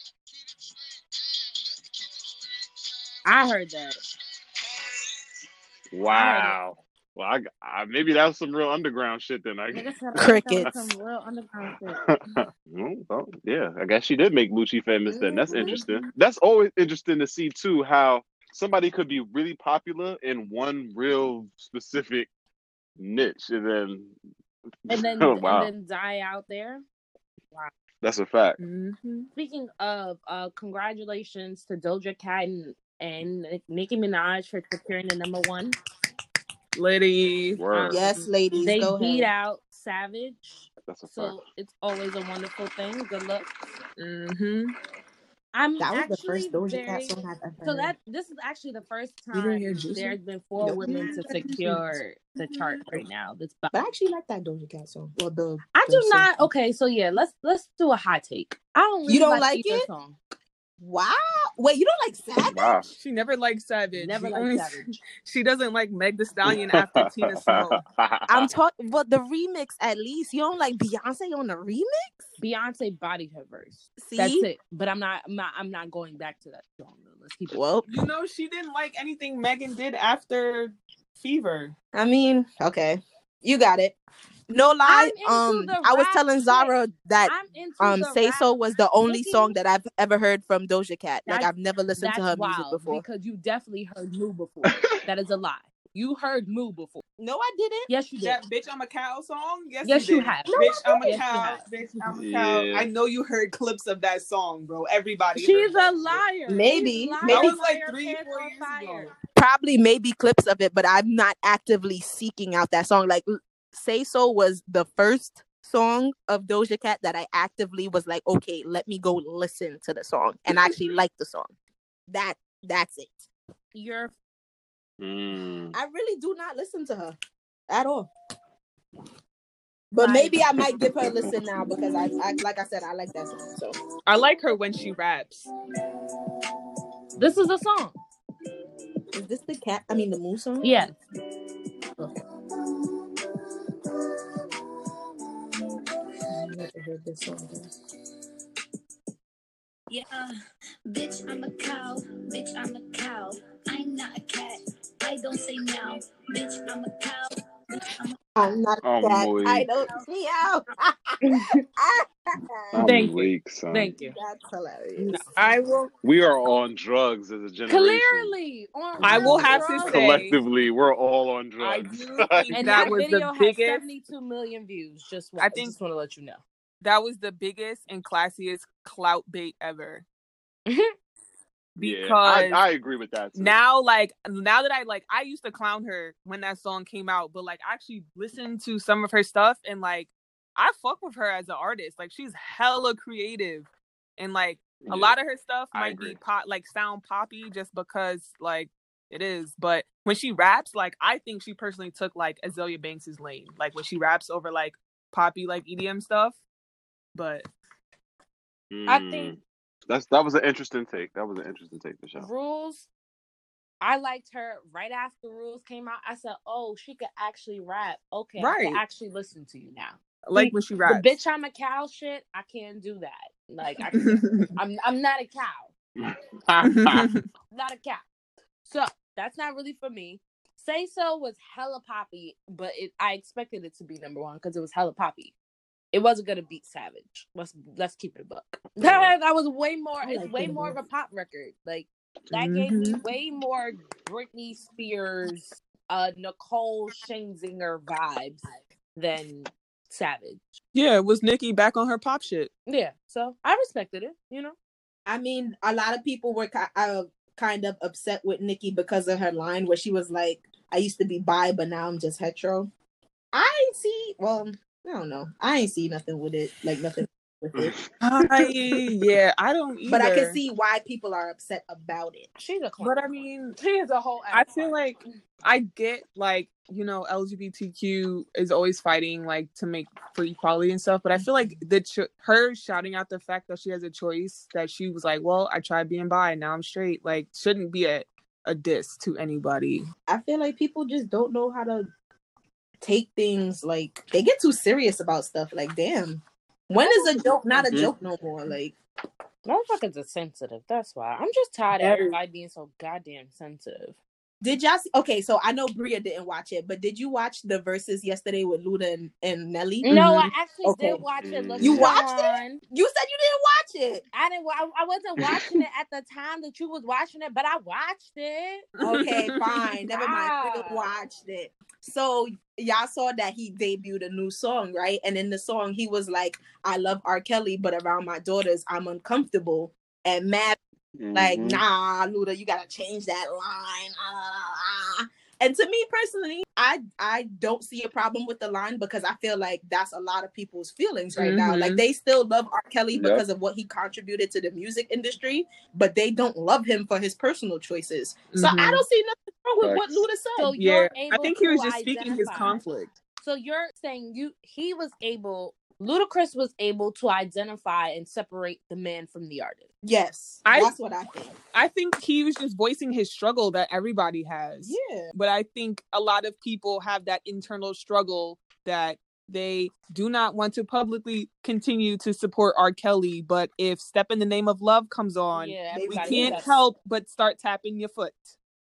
B: I heard that.
D: Wow. Well, I maybe that was some real underground shit then.
A: Crickets.
B: Some real underground shit.
D: Well, yeah, I guess she did make Lucci famous then. That's interesting. That's always interesting to see too, how somebody could be really popular in one real specific niche and
B: then die out there. Wow.
D: That's a fact.
B: Speaking of, congratulations to Doja Cat and Nicki Minaj for securing the #1.
C: Lady.
A: Yes, ladies.
B: They
A: go
B: beat
A: ahead.
B: out Savage.
D: That's a fact.
B: So it's always a wonderful thing. Good luck.
A: That was the first Doja Cat song I've ever heard.
B: This is actually the first time there's been 4 women to secure the chart right now.
A: But I actually like that Doja Cat song. Well,
B: I do not. Okay, so yeah, let's do a hot take. I don't. Really
A: you don't like it?
B: Song.
A: Wow. Wait, you don't like Savage?
D: Wow.
C: She never liked Savage.
B: Never liked Savage.
C: She doesn't like Meg Thee Stallion after Tina Snow.
A: I'm talking, but the remix at least. You don't like Beyonce on the remix?
B: Beyonce bodied her verse.
A: See?
B: That's it. But I'm not going back to that song. Let's keep it.
A: Well,
C: you know, she didn't like anything Megan did after Fever.
A: I mean, okay. You got it. No lie, I was telling Zara that Say So was the only song that I've ever heard from Doja Cat. Like I've never listened to her music before.
B: Because you definitely heard Moo before. That is a lie. You heard Moo before.
A: No, I didn't.
B: Yes, you did.
C: That Bitch I'm a Cow song?
B: Yes, you have.
C: No, bitch I'm a cow. Bitch I'm a cow. I know you heard clips of that song, bro. Everybody.
B: She's a liar.
A: Maybe.
C: That was like 3-4 years ago.
A: Probably maybe clips of it, but I'm not actively seeking out that song. Like Say So was the first song of Doja Cat that I actively was like, okay, let me go listen to the song and actually like the song. That's it. I really do not listen to her at all. But maybe I might give her a listen now because I like I said, I like that song. So
C: I like her when she raps.
B: This is a song.
A: Is this the Moo song?
B: Yes.
A: Okay. I never heard this song.
E: Yeah, bitch, I'm a cow. Bitch, I'm a cow. I'm not a cat. I don't say meow. Bitch, I'm a cow.
A: I'm not a cat. I
D: weak.
A: don't meow.
D: I'm weak, son.
C: Thank you.
A: That's hilarious.
C: No, I will.
D: We are on drugs as a generation.
B: Clearly,
C: I will have to
B: drugs.
C: say,
D: collectively, we're all on
C: I
D: drugs.
C: do think
B: And
C: that
B: that
C: was
B: video
C: the
B: has
C: biggest.
B: 72 million views. Just
C: I think
B: just want to let you know.
C: that was the biggest and classiest clout bait ever.
D: Yeah,
C: Because
D: I agree with that too.
C: now that I used to clown her when that song came out, but like I actually listened to some of her stuff and like I fuck with her as an artist. Like she's hella creative, and like a lot of her stuff might be sound poppy just because like it is. But when she raps, like I think she personally took like Azealia Banks's lane, like when she raps over like poppy like EDM stuff. But
B: I think
D: that was an interesting take. That was an interesting take for sure.
B: Rules. I liked her right after Rules came out. I said, "Oh, she could actually rap. Okay, I can actually listen to you now."
C: Like when she raps,
B: the bitch I'm a cow shit. I can't do that. Like I can't. I'm not a cow. Not a cow. So that's not really for me. Say So was hella poppy, but I expected it to be number one because it was hella poppy. It wasn't gonna beat Savage. Let's keep it a buck. That was way more. It's way more of a pop record. Like that gave me way more Britney Spears, Nicole Scherzinger vibes than Savage.
C: Yeah, it was Nicki back on her pop shit.
B: Yeah, so I respected it. You know,
A: I mean, a lot of people were kind of upset with Nicki because of her line where she was like, "I used to be bi, but now I'm just hetero." I don't know. I ain't see nothing with it. Like nothing with it.
C: I don't either.
A: But I can see why people are upset about it.
B: she's a clown.
C: But I mean,
B: she is a whole.
C: I feel like I get like, you know, LGBTQ is always fighting like to make for equality and stuff. But I feel like her shouting out the fact that she has a choice, that she was like, well, I tried being bi, now I'm straight, like shouldn't be a diss to anybody.
A: I feel like people just don't know how to take things, like they get too serious about stuff. Like, damn, when is a joke not a joke no more? Like,
B: motherfuckers are sensitive. That's why I'm just tired of everybody being so goddamn sensitive.
A: Did y'all see? Okay, so I know Bria didn't watch it, but did you watch the verses yesterday with Luda and Nelly?
B: No, I actually did watch it.
A: You watched it? You said you didn't watch it.
B: I didn't. I wasn't watching it at the time that you was watching it, but I watched it.
A: Okay, fine. Never mind. Bria watched it. So y'all saw that he debuted a new song, right? And in the song, he was like, "I love R. Kelly, but around my daughters, I'm uncomfortable." And Matt like, nah, Luda, you gotta change that line. And to me personally, I don't see a problem with the line because I feel like that's a lot of people's feelings right now. Like they still love R. Kelly because of what he contributed to the music industry, but they don't love him for his personal choices. So I don't see nothing wrong with what Luda said.
B: So you're able
C: I think he was just speaking his conflict.
B: So you're saying Ludacris was able to identify and separate the man from the artist.
A: Yes, that's what I think.
C: I think he was just voicing his struggle that everybody has.
A: Yeah.
C: But I think a lot of people have that internal struggle that they do not want to publicly continue to support R. Kelly. But if Step in the Name of Love comes on, we can't help but start tapping your foot.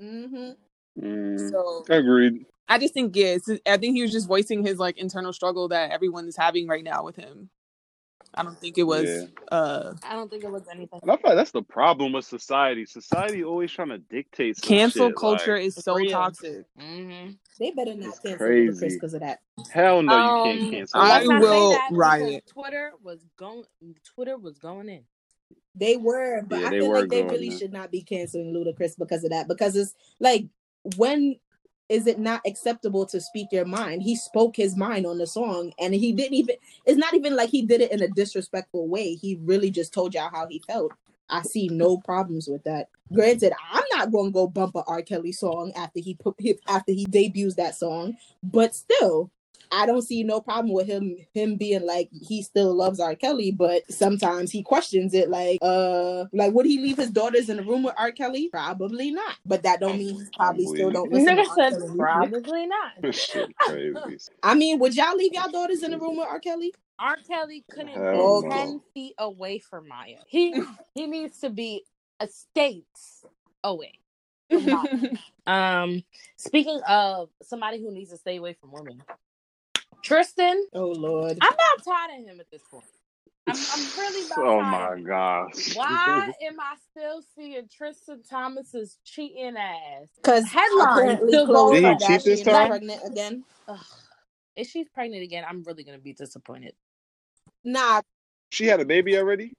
D: So agreed.
C: I just think, I think he was just voicing his like internal struggle that everyone is having right now with him. I don't think it was.
B: I don't think it was anything.
D: And I feel like that's the problem with society. Society always trying to dictate.
C: Cancel
D: shit.
C: culture
D: like,
C: is so toxic.
A: They better not cancel Ludacris because of that.
D: Hell no, you can't cancel.
C: I will riot.
B: Twitter was going in.
A: They were, but I feel like they really should not be canceling Ludacris because of that. Because it's like, when is it not acceptable to speak your mind? He spoke his mind on the song, and he didn't even, it's not even like he did it in a disrespectful way. He really just told y'all how he felt. I see no problems with that. Granted, I'm not going to go bump a R. Kelly song after he debuts that song, but still, I don't see no problem with him being like, he still loves R. Kelly, but sometimes he questions it, like would he leave his daughters in a room with R. Kelly? Probably not. But that don't mean he probably still don't listen to R. Kelly.
B: Probably not.
D: Shit crazy.
A: I mean, would y'all leave y'all daughters in a room with R. Kelly?
B: R. Kelly couldn't be 10 feet away from Maya. He needs to be a states away. Speaking of somebody who needs to stay away from women, Tristan.
A: Oh Lord.
B: I'm not tired of him at this point. I'm really not
D: Oh
B: tired
D: my
B: of him.
D: gosh.
B: Why am I still seeing Tristan Thomas's cheating ass?
A: Because
B: Headline
A: apparently
B: still
A: Khloe
B: going
D: Did he
B: up.
D: cheat this
A: Kardashian is
D: time?
A: pregnant again.
B: Ugh. If she's pregnant again, I'm really gonna be disappointed.
A: Nah,
D: She had a baby already?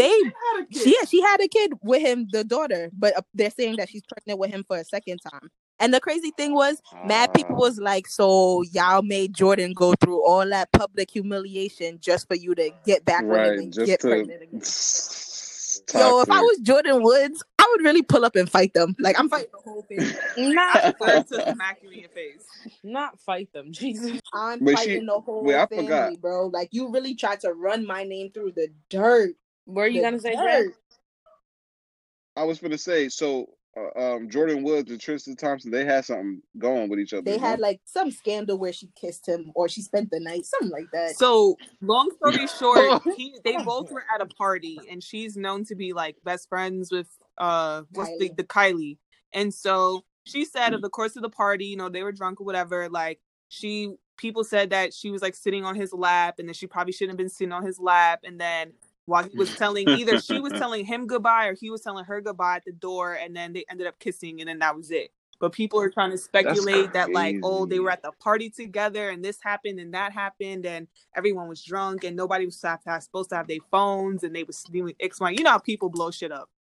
A: she had a kid with him, the daughter, but they're saying that she's pregnant with him for a second time. And the crazy thing was, mad people was like, so y'all made Jordan go through all that public humiliation just for you to get back with him and get pregnant again. Yo, if I was Jordan Woods, I would really pull up and fight them. Like, I'm fighting the whole thing.
C: I deserve to smack you in your face.
B: Not fight them, Jesus.
A: I'm
D: But
A: fighting the whole
D: I
A: family,
D: forgot.
A: bro. Like, you really tried to run my name through the dirt.
B: What are you gonna say, Jay?
A: Dirt.
D: I was gonna say, so Jordan Woods and Tristan Thompson, they had something going with each other.
A: They had like some scandal where she kissed him or she spent the night, something like that.
C: So, long story short, they both were at a party, and she's known to be like best friends with
A: Kylie.
C: the Kylie. And so she said, over the course of the party, you know, they were drunk or whatever. Like, people said that she was like sitting on his lap, and then she probably shouldn't have been sitting on his lap. And then while he was either she was telling him goodbye or he was telling her goodbye at the door, and then they ended up kissing, and then that was it. But people are trying to speculate that, like, oh, they were at the party together and this happened and that happened and everyone was drunk and nobody was supposed to have their phones and they was doing X, Y. You know how people blow shit up.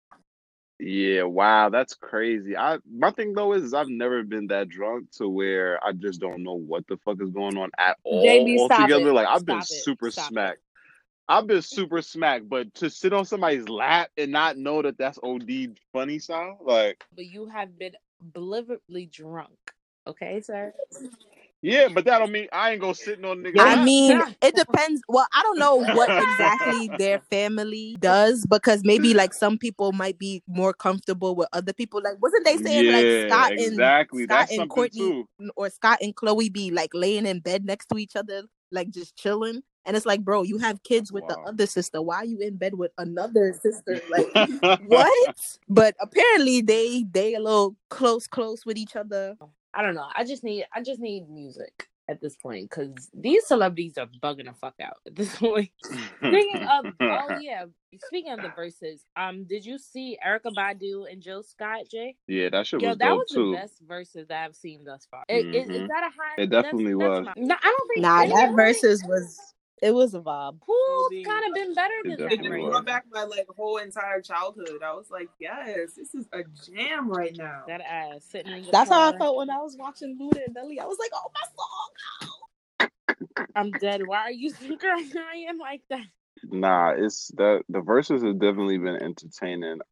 D: Yeah, wow, that's crazy. My thing though is I've never been that drunk to where I just don't know what the fuck is going on at all
B: JB, stop
D: altogether.
B: it.
D: Like I've been
B: Stop it.
D: super
B: Stop
D: smacked. I've been super smacked, but to sit on somebody's lap and not know that that's OD funny style, like.
B: But you have been deliberately drunk, okay, sir?
D: Yeah, but that don't mean I ain't go sitting on niggas'
A: I
D: lap.
A: mean, it depends. Well, I don't know what exactly their family does because maybe like some people might be more comfortable with other people. Like, wasn't they saying like Scott and Courtney
D: too.
A: or Scott and Khloe be like laying in bed next to each other, like just chilling? And it's like, bro, you have kids with the other sister. Why are you in bed with another sister? Like, what? But apparently they a little close with each other.
B: I don't know. I just need music at this point because these celebrities are bugging the fuck out at this point. Speaking of the verses, did you see Erykah Badu and Jill Scott, Jay?
D: Yeah, that shit was
B: that
D: dope
B: was
D: too.
B: the best verses that I've seen thus far. Is that a high?
D: It definitely was.
B: No, I don't think.
A: That verses was. It was a vibe.
B: Who's kind of been better than that?
C: It just brought back my like whole entire childhood. I was like, yes, this is a jam right now.
B: That ass sitting in your
A: That's
B: car.
A: how I felt when I was watching Luda and Nelly. I was like, oh, my song.
B: I'm dead. Why are you crying like that?
D: Nah, it's the verses have definitely been entertaining.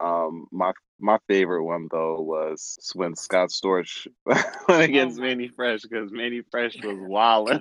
D: My favorite one though was when Scott Storch went against Manny Fresh because Manny Fresh was wilding.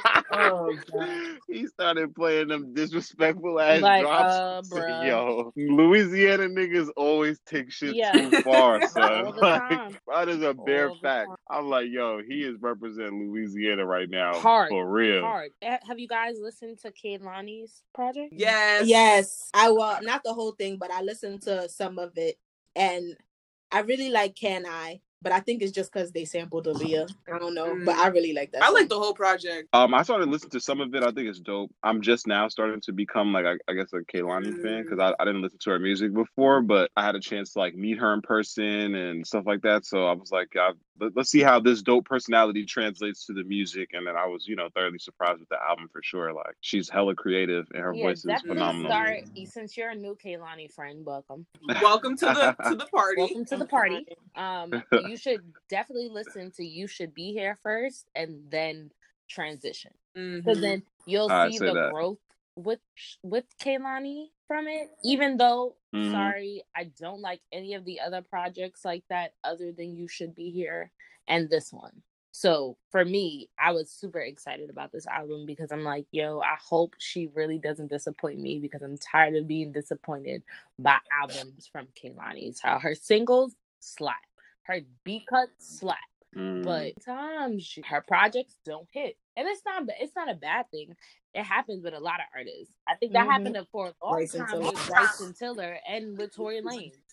B: Oh god.
D: He started playing them disrespectful ass drops. Yo, Louisiana niggas always take shit too far, son.
B: All the time.
D: That is a bare fact. I'm like, yo, he is representing Louisiana right now.
B: Hard.
D: For real.
B: Hard. Have you guys listened to Kehlani's project?
A: Yes. Not the whole thing, but I listened to some of it. And I really like Can I, but I think it's just because they sampled Aaliyah. I don't know, but I really like that.
C: I like the whole project.
D: I started listening to some of it. I think it's dope. I'm just now starting to become like I guess a Kehlani fan because I didn't listen to her music before, but I had a chance to like meet her in person and stuff like that. So I was like, let's see how this dope personality translates to the music. And then I was, thoroughly surprised with the album for sure. Like she's hella creative and her voice is phenomenal.
B: Since you're a new Kehlani friend, welcome.
C: Welcome to the party.
B: Welcome to the party. You should definitely listen to You Should Be Here first and then transition. Because then you'll see the growth with Kehlani from it. Even though, sorry, I don't like any of the other projects like that other than You Should Be Here and this one. So for me, I was super excited about this album because I'm like, yo, I hope she really doesn't disappoint me because I'm tired of being disappointed by albums from Kehlani. So her singles slap. Her beat cuts slap. But sometimes her projects don't hit. And it's not a bad thing. It happens with a lot of artists. I think that happened for a long time with Bryson Tiller and with Tory Lanez.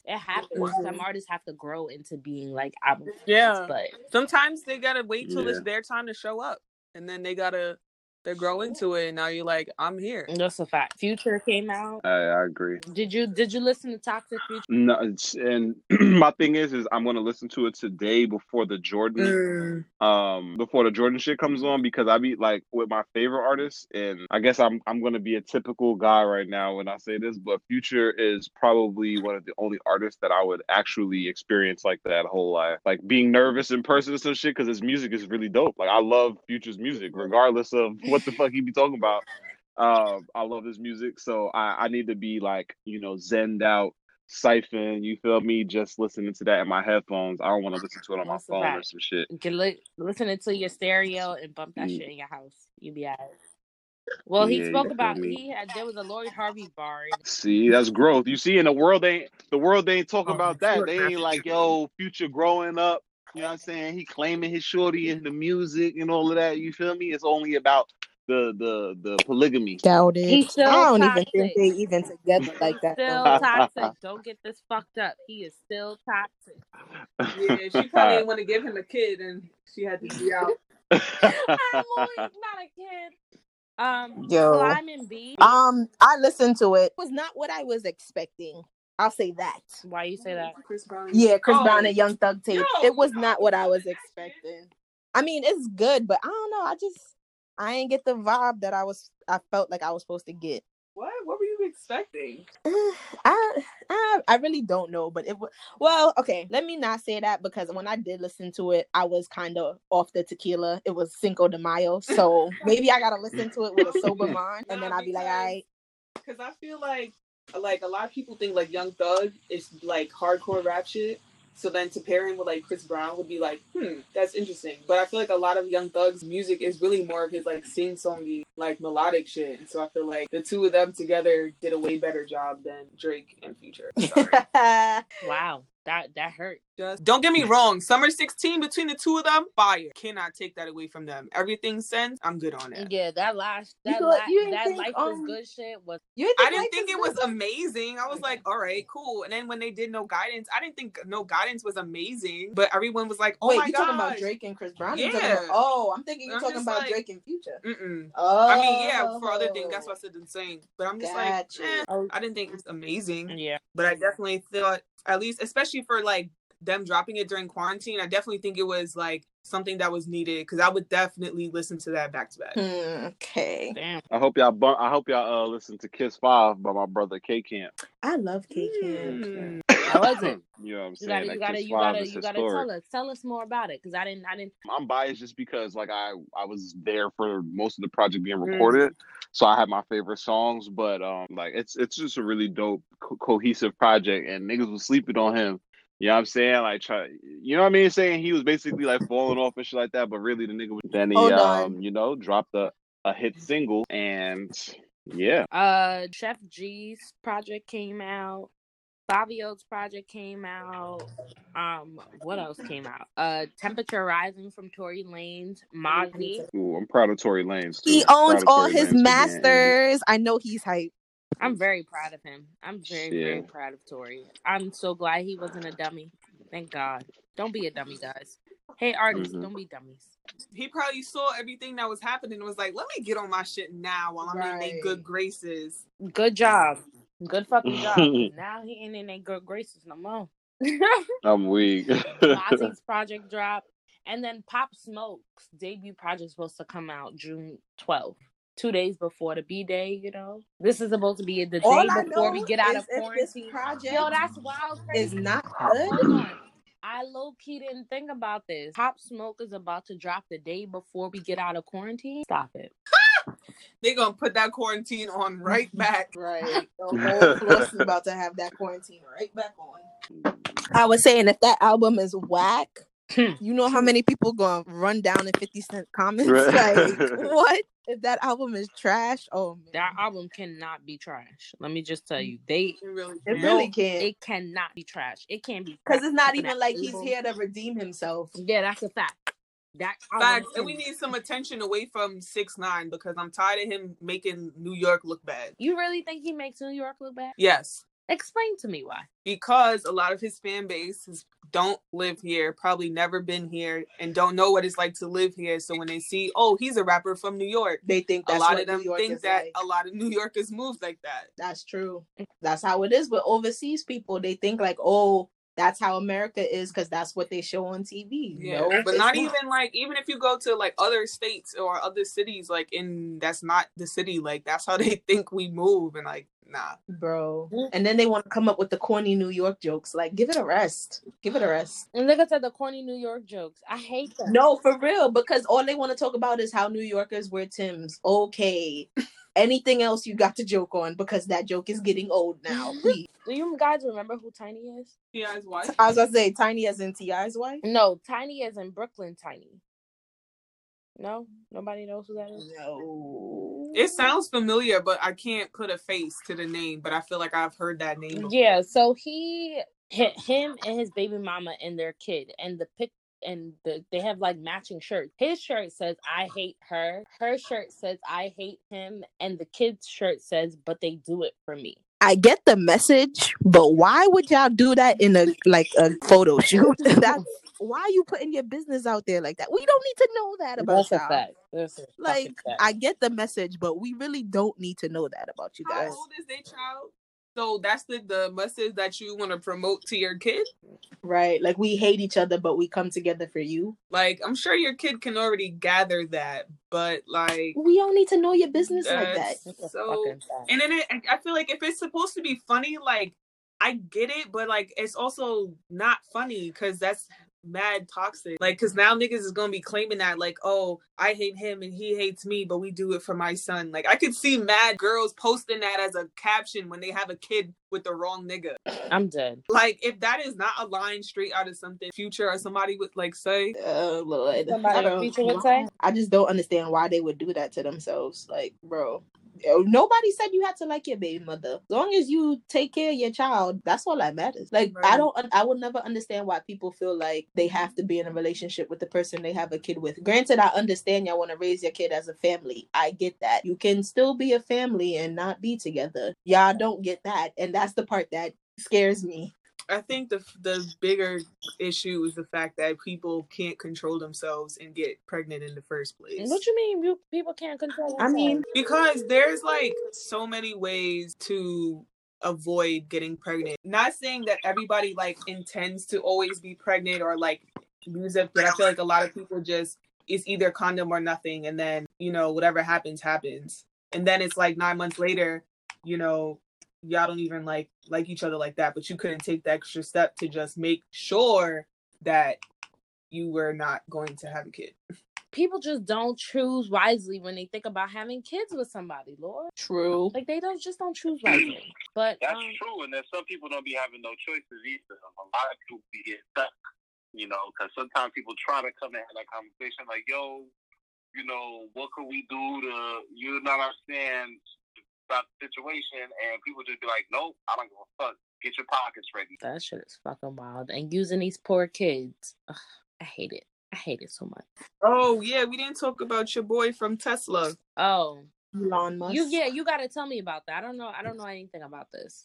B: It happens. Some artists have to grow into being like album artists,
C: Yeah.
B: but
C: sometimes they gotta wait till
D: Yeah.
C: it's their time to show up, and then they grow into it. And now you're like, I'm here.
B: that's a fact. Future came out.
D: I agree.
B: Did you listen to Toxic Future?
D: No, and my thing is I'm gonna listen to it today before the Jordan shit comes on, because I be like with my favorite artists, and I guess I'm gonna be a typical guy right now when I say this, but Future is probably one of the only artists that I would actually experience like that whole like being nervous in person or some shit, because his music is really dope. Like I love Future's music regardless of what the fuck he be talking about. I love his music, so I need to be like, zenned out, siphon, you feel me, just listening to that in my headphones. I don't want to listen to it on my
B: That's a
D: phone or
B: fact.
D: some shit.
B: You can listen it to your stereo and bump that shit in your house. You be alright. Well, he
D: Yeah,
B: spoke
D: you
B: about
D: feel me?
B: there was a Lloyd Harvey bar.
D: See, that's growth. You see, in the world ain't talking about that. They ain't like, yo, Future growing up. You know what I'm saying? He claiming his shorty in the music and all of that. You feel me? It's only about the polygamy.
A: Doubt it.
B: He's still
A: I don't
B: toxic.
A: even think they even together like that.
B: Still
A: though.
B: toxic. Don't get this fucked up. He is still toxic.
C: Yeah, she probably didn't want to give him a kid, and she had to be out.
B: I'm always not a kid.
A: Yo.
B: Slime and B.
A: I listened to it. It was not what I was expecting. I'll say that.
B: Why you say that?
C: Chris Brown.
A: Yeah, Chris Brown and Young Thug tape.
C: Yo,
A: It was not what I was expecting. I mean, it's good, but I don't know. I ain't get the vibe that I felt like I was supposed to get.
C: What were you expecting?
A: I really don't know, but okay, let me not say that, because when I did listen to it, I was kind of off the tequila. It was Cinco de Mayo, so maybe I gotta listen to it with a sober mind, and then I'll be like, all right.
C: Because I feel like a lot of people think like Young Thug is like hardcore rap shit. So then to pair him with like Chris Brown would be like, that's interesting. But I feel like a lot of Young Thug's music is really more of his like sing-songy, like melodic shit. And so I feel like the two of them together did a way better job than Drake and Future. Sorry.
B: Wow, that hurt.
C: Just don't get me wrong. Summer 16 between the two of them, fire. Cannot take that away from them. Everything since, I'm good on it.
B: Yeah, that Life is Good shit was.
C: I didn't think it was amazing. I was like, all right, cool. And then when they did No Guidance, I didn't think No Guidance was amazing. But everyone was like, oh my god. Wait,
A: you talking about Drake and Chris Brown?
C: Yeah.
A: I'm thinking you're talking about Drake and Future.
C: Oh. I mean, yeah, for other things, that's what I said insane. But I'm just I didn't think it's amazing.
B: Yeah.
C: But I definitely thought, at least, especially for like them dropping it during quarantine, I definitely think it was like something that was needed, because I would definitely listen to that back to back.
A: Okay.
B: Damn.
D: I hope y'all listen to Kiss 5 by my brother K Camp.
A: I love K Camp.
B: How was it?
D: You know what I'm saying?
B: You gotta tell us more about it, because I didn't.
D: I'm biased just because like I was there for most of the project being recorded, so I have my favorite songs. But like it's just a really dope cohesive project, and niggas was sleeping on him. You know what I'm saying? Like, you know what I mean? Saying he was basically like falling off and shit like that, but really the nigga was. Then he dropped a hit single, and yeah.
B: Chef G's project came out. Fabio's project came out. What else came out? Temperature Rising from Tory Lanez. Mozzie.
D: Ooh, I'm proud of Tory Lanez too.
A: He owns all his masters. I know he's hype.
B: I'm very proud of him. I'm very proud of Tory. I'm so glad he wasn't a dummy. Thank God. Don't be a dummy, guys. Hey, artists, don't be dummies.
C: He probably saw everything that was happening and was like, let me get on my shit now while I'm in their good graces.
B: Good job. Good fucking job. Now he ain't in their good graces no more.
D: I'm weak.
B: Mozzie's project dropped. And then Pop Smoke's debut project supposed to come out June 12th. 2 days before the B-Day, you know. This is supposed to be the day before we get out of quarantine. Yo, that's wild.
A: It's not good.
B: Hold on. I low-key didn't think about this. Pop Smoke is about to drop the day before we get out of quarantine. Stop it.
C: They're going to put that quarantine on right back.
A: Right. The whole floor's about to have that quarantine right back on. I was saying, if that album is whack, you know how many people gonna run down in 50 Cent comments? Like, what? If that album is trash, oh man.
B: That album cannot be trash. Let me just tell you. It
A: really can't.
B: It cannot be trash. It can't be,
A: because it's not even like he's here to redeem himself.
B: Yeah, that's a fact.
C: Facts. And we need some attention away from 6ix9ine, because I'm tired of him making New York look bad.
B: You really think he makes New York look bad?
C: Yes.
B: Explain to me why.
C: Because a lot of his fan base don't live here, probably never been here, and don't know what it's like to live here. So when they see, oh, he's a rapper from New York,
A: They think that's
C: a lot
A: what
C: of them
A: New York
C: think
A: is
C: that
A: like.
C: a lot of New Yorkers move like that.
A: That's true. That's how it is with overseas people. They think like, oh, that's how America is because that's what they show on TV.
C: Yeah,
A: No,
C: but
A: it's
C: not even like, even if you go to like other states or other cities, like that's not the city, like that's how they think we move, and like, nah,
A: bro. And then they want to come up with the corny New York jokes. Like, give it a rest. Give it a rest.
B: And look at the corny New York jokes. I hate them.
A: No, for real, because all they want to talk about is how New Yorkers wear Timbs. Okay. Anything else you got to joke on because that joke is getting old now. Please.
B: Do you guys remember who Tiny is?
C: T.I.'s wife.
A: I was gonna say Tiny as in T.I.'s wife.
B: No, Tiny as in Brooklyn Tiny. No, nobody knows who that is.
A: No.
C: It sounds familiar, but I can't put a face to the name. But I feel like I've heard that name before.
B: Yeah, so him and his baby mama and their kid, and they have like matching shirts. His shirt says "I hate her." Her shirt says "I hate him," and the kid's shirt says "But they do it for me."
A: I get the message, but why would y'all do that in a photo shoot? That's why are you putting your business out there like that? We don't need to know that about
B: That's
A: y'all.
B: a fact. That's a
A: Like,
B: fact.
A: I get the message, but we really don't need to know that about you guys.
C: How old is their child? So that's the message that you want to promote to your kid?
A: Right. Like, we hate each other, but we come together for you.
C: Like, I'm sure your kid can already gather that, but like,
A: we don't need to know your business like that.
C: So, and then I feel like if it's supposed to be funny, like, I get it, but like, it's also not funny because that's mad toxic. Like, because now niggas is gonna be claiming that, like, oh, I hate him and he hates me, but we do it for my son. Like, I could see mad girls posting that as a caption when they have a kid with the wrong nigga.
B: I'm dead.
C: Like, if that is not a line straight out of something Future or somebody would like say,
A: oh Lord,
B: Future would say.
A: I just don't understand why they would do that to themselves. Like, bro, nobody said you had to like your baby mother. As long as you take care of your child, that's all that matters. Like, right. I will never understand why people feel like they have to be in a relationship with the person they have a kid with. Granted, I understand y'all want to raise your kid as a family. I get that. You can still be a family and not be together. Y'all don't get that. And that's the part that scares me.
C: I think the bigger issue is the fact that people can't control themselves and get pregnant in the first place.
B: What you mean people can't control themselves?
A: I mean,
C: because there's like so many ways to avoid getting pregnant. Not saying that everybody like intends to always be pregnant or like use it, but I feel like a lot of people just, it's either condom or nothing, and then, you know, whatever happens. And then it's like 9 months later, you know, y'all don't even like each other like that, but you couldn't take the extra step to just make sure that you were not going to have a kid.
B: People just don't choose wisely when they think about having kids with somebody, Lord.
A: True.
B: Like, they don't choose wisely. But
F: that's true, and then some people don't be having no choices either. A lot of people be getting stuck, you know, because sometimes people try to come and have that conversation like, yo, you know, what can we do to, you not understand about the situation, and people just be like, nope, I don't give a fuck. Get your pockets ready.
B: That shit is fucking wild. And using these poor kids. Ugh, I hate it. I hate it so much.
C: Oh, yeah, we didn't talk about your boy from Tesla.
B: Oh.
A: Elon Musk.
B: You gotta tell me about that. I don't know anything about this.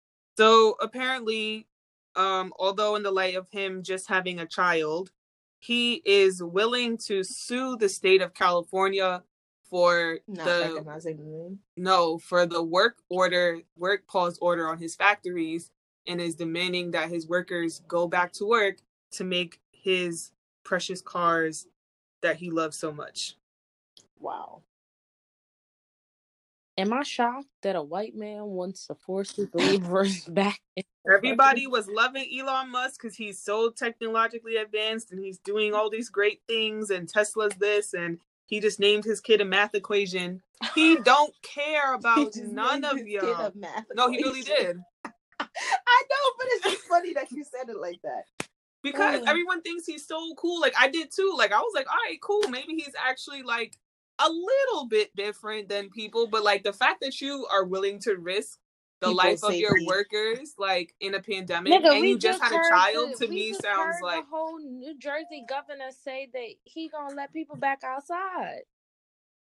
C: So apparently, although in the light of him just having a child, he is willing to sue the state of California for the work pause order on his factories, and is demanding that his workers go back to work to make his precious cars that he loves so much.
A: Wow.
B: Am I shocked that a white man wants to force his believers back?
C: Everybody was loving Elon Musk because he's so technologically advanced and he's doing all these great things, and Tesla's this, and he just named his kid a math equation. He don't care about none of y'all. No, he really did.
A: I know, but it's just funny that you said it like that.
C: Because everyone thinks he's so cool. Like, I did too. Like, I was like, all right, cool. Maybe he's actually like a little bit different than people. But like, the fact that you are willing to risk the life of your workers, like in a pandemic, and you just had a child, to me sounds like
B: the whole New Jersey governor say that he gonna let people back outside.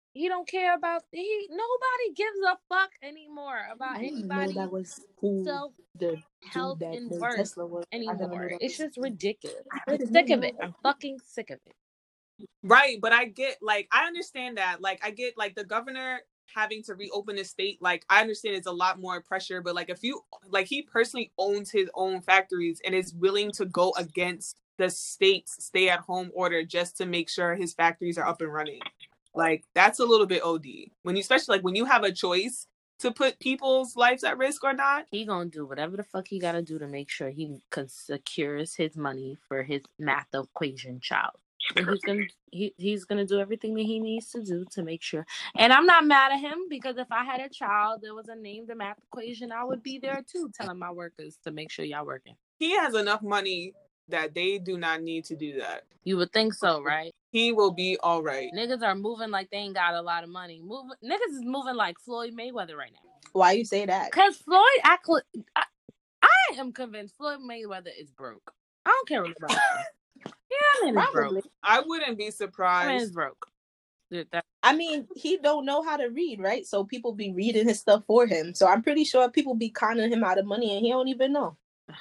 B: He don't care about nobody gives a fuck anymore about anybody's
A: that was who
B: self
A: the
B: health
A: dude that
B: and
A: made
B: worth
A: Tesla was. I never knew
B: anymore.
A: that.
B: It's just ridiculous.
A: I
B: I'm
A: heard his
B: sick
A: name.
B: of it. I'm fucking sick of it.
C: Right, but I get, like, I understand that. Like, I get, like, the governor having to reopen the state. Like, I understand it's a lot more pressure, but, like, if you, like, he personally owns his own factories and is willing to go against the state's stay-at-home order just to make sure his factories are up and running. Like, that's a little bit OD. When you, especially, like, when you have a choice to put people's lives at risk or not.
B: He gonna do whatever the fuck he gotta do to make sure he secures his money for his math equation child. And he's gonna do everything that he needs to do to make sure. And I'm not mad at him, because if I had a child that was named the math equation, I would be there too, telling my workers to make sure y'all working.
C: He has enough money that they do not need to do that.
B: You would think so, right?
C: He will be all right.
B: Niggas are moving like they ain't got a lot of money. Niggas is moving like Floyd Mayweather right now.
A: Why you say that?
B: Because Floyd actually, I am convinced Floyd Mayweather is broke. I don't care what about him. Yeah, man,
A: Probably.
B: broke.
C: I wouldn't be surprised.
B: Man is broke.
A: I mean, he don't know how to read, right? So people be reading his stuff for him. So I'm pretty sure people be conning him out of money and he don't even know.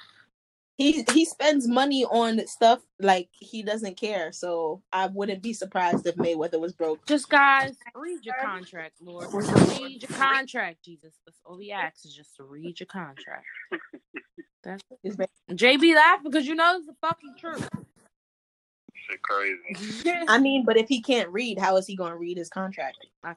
A: He spends money on stuff like he doesn't care. So I wouldn't be surprised if Mayweather was broke.
B: Just, guys, read your contract, Lord. Read your contract, Jesus. That's all we ask, is just to read your contract. That's it. JB laughing because you know it's the fucking truth.
F: Shit crazy.
A: I mean, but if he can't read, how is he going to read his contract?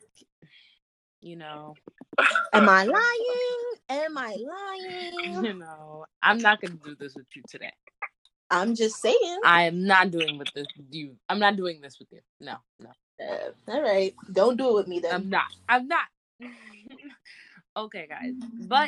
B: You know.
A: Am I lying? Am I lying?
B: You know, I'm not going to do this with you today.
A: I'm just saying.
B: I am not doing with this with you. I'm not doing this with you. No.
A: All right. Don't do it with me then.
B: I'm not. Okay, guys. But,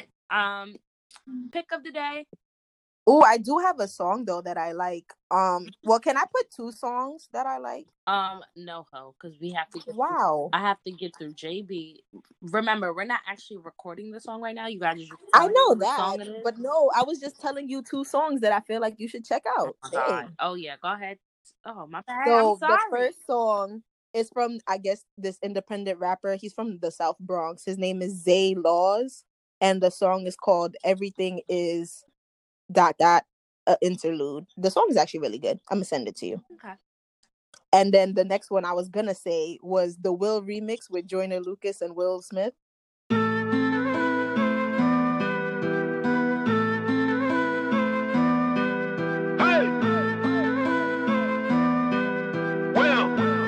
B: pick of the day.
A: Oh, I do have a song though that I like. Well, can I put 2 songs that I like?
B: No, because we have to get
A: I
B: have to get through JB. Remember, we're not actually recording the song right now. You guys just
A: I know that, but no, I was just telling you 2 songs that I feel like you should check out.
B: Oh yeah, go ahead. Oh my bad.
A: So
B: I'm sorry.
A: The first song is from, I guess, this independent rapper. He's from the South Bronx. His name is Zay Laws, and the song is called "Everything Is." Interlude. The song is actually really good. I'm gonna send it to you.
B: Okay.
A: And then the next one I was gonna say was the Will remix with Joyner Lucas and Will Smith.
F: Hey! Will!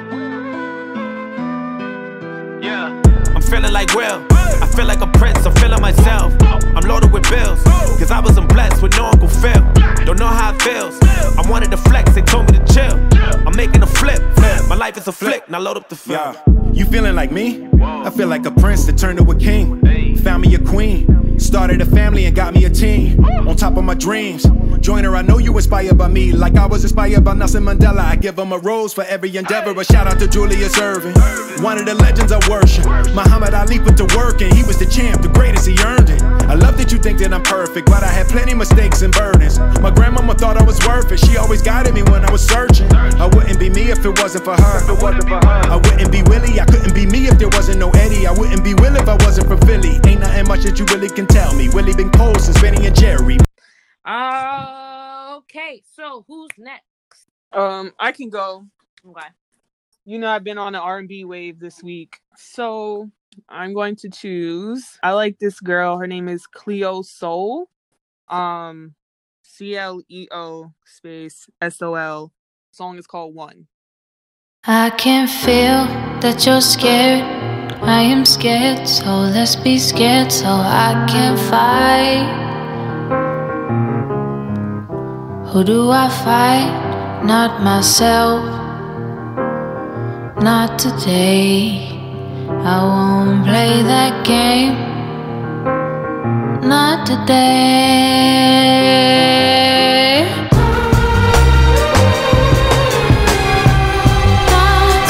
F: Yeah.
G: I'm feeling like Will. I feel like a prince. I'm feeling myself. I'm loaded with bills, cause I wasn't blessed with no Uncle Phil. Don't know how it feels. I wanted to flex, they told me to chill. I'm making a flip. My life is a flick, now load up the film.
H: Yeah. You feeling like me? I feel like a prince that turned to a king. Found me a queen. Started a family and got me a team. On top of my dreams. Joyner, I know you inspired by me, like I was inspired by Nelson Mandela. I give him a rose for every endeavor. A shout out to Julius Erving, one of the legends I worship. Muhammad Ali put to work and he was the champ, the greatest, he earned it. I love that you think that I'm perfect, but I had plenty mistakes and burdens. My grandmama thought I was worth it. She always guided me when I was searching. I wouldn't be me if it wasn't for her. I wouldn't be Willie, I couldn't be me if there wasn't no Eddie. I wouldn't be Will if I wasn't from Philly. Ain't nothing much that you really can tell me. Willie been cold since Benny and Jerry.
B: Okay, so who's next?
C: I can go.
B: Okay.
C: You know, I've been on an R&B wave this week, so I'm going to choose. I like this girl. Her name is Cleo Sol. CLEO space SOL. Song is called One.
I: I can feel that you're scared. I am scared, so let's be scared so I can fight. Who do I fight? Not myself. Not today. I won't play that game. Not today. Not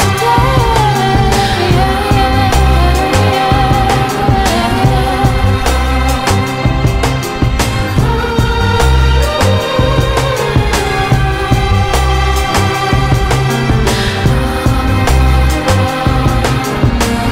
I: today.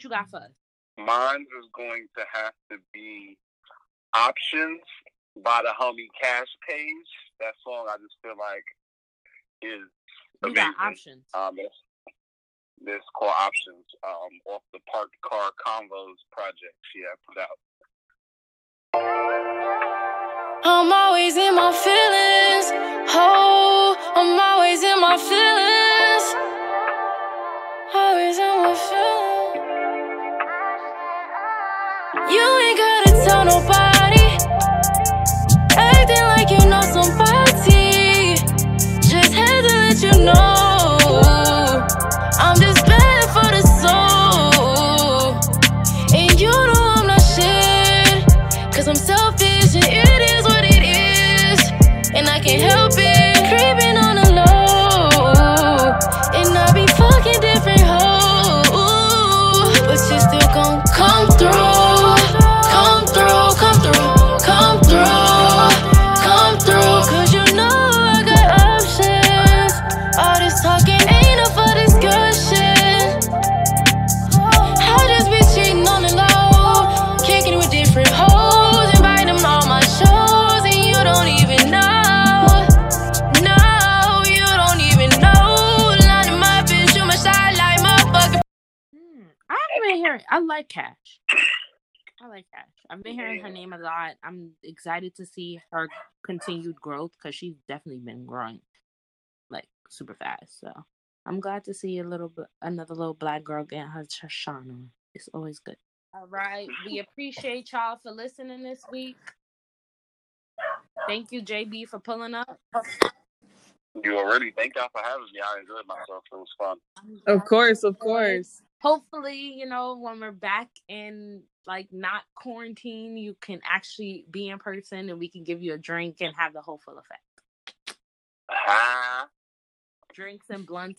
B: what you got for us?
F: Mine is going to have to be Options by the homie Cash Page. That song I just feel like is amazing.
B: You got Options.
F: This called Options off the Parked Car Convos project she had put out.
I: I'm always in my feelings. Oh, I'm always in my feelings. Always in my feelings. You ain't gotta tell nobody. Acting like you know somebody. Just had to let you know. I'm just bad for the soul. And you know I'm not shit. Cause I'm selfish and it is what it is. And I can't help it. Creeping on the low. And I be fucking different hoes. But you still gon' come through. Come through, come through, come through, come through. Cause you know I got options. All this talking ain't enough for discussion. I just be cheating on the low, kicking with different hoes, invite them to all my shows, and you don't even know. No, you don't even know. Line in my bitch, you my side like motherfucker.
B: I've been hearing. I like Cash. I've been hearing her name a lot. I'm excited to see her continued growth because she's definitely been growing like super fast. So I'm glad to see another little black girl getting her shine on. It's always good. All right, we appreciate y'all for listening this week. Thank you, JB, for pulling up.
F: You already. Thank y'all for having me. I enjoyed myself. It was fun.
C: Of course.
B: Hopefully, when we're back in like not quarantine, you can actually be in person and we can give you a drink and have the whole full effect. Drinks and blunts.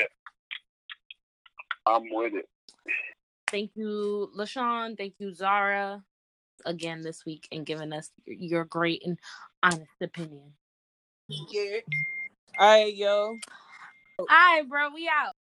F: I'm with it.
B: Thank you, LaShawn. Thank you, Zara, again this week and giving us your great and honest opinion.
C: Yeah. All right, yo.
B: All right, bro. We out.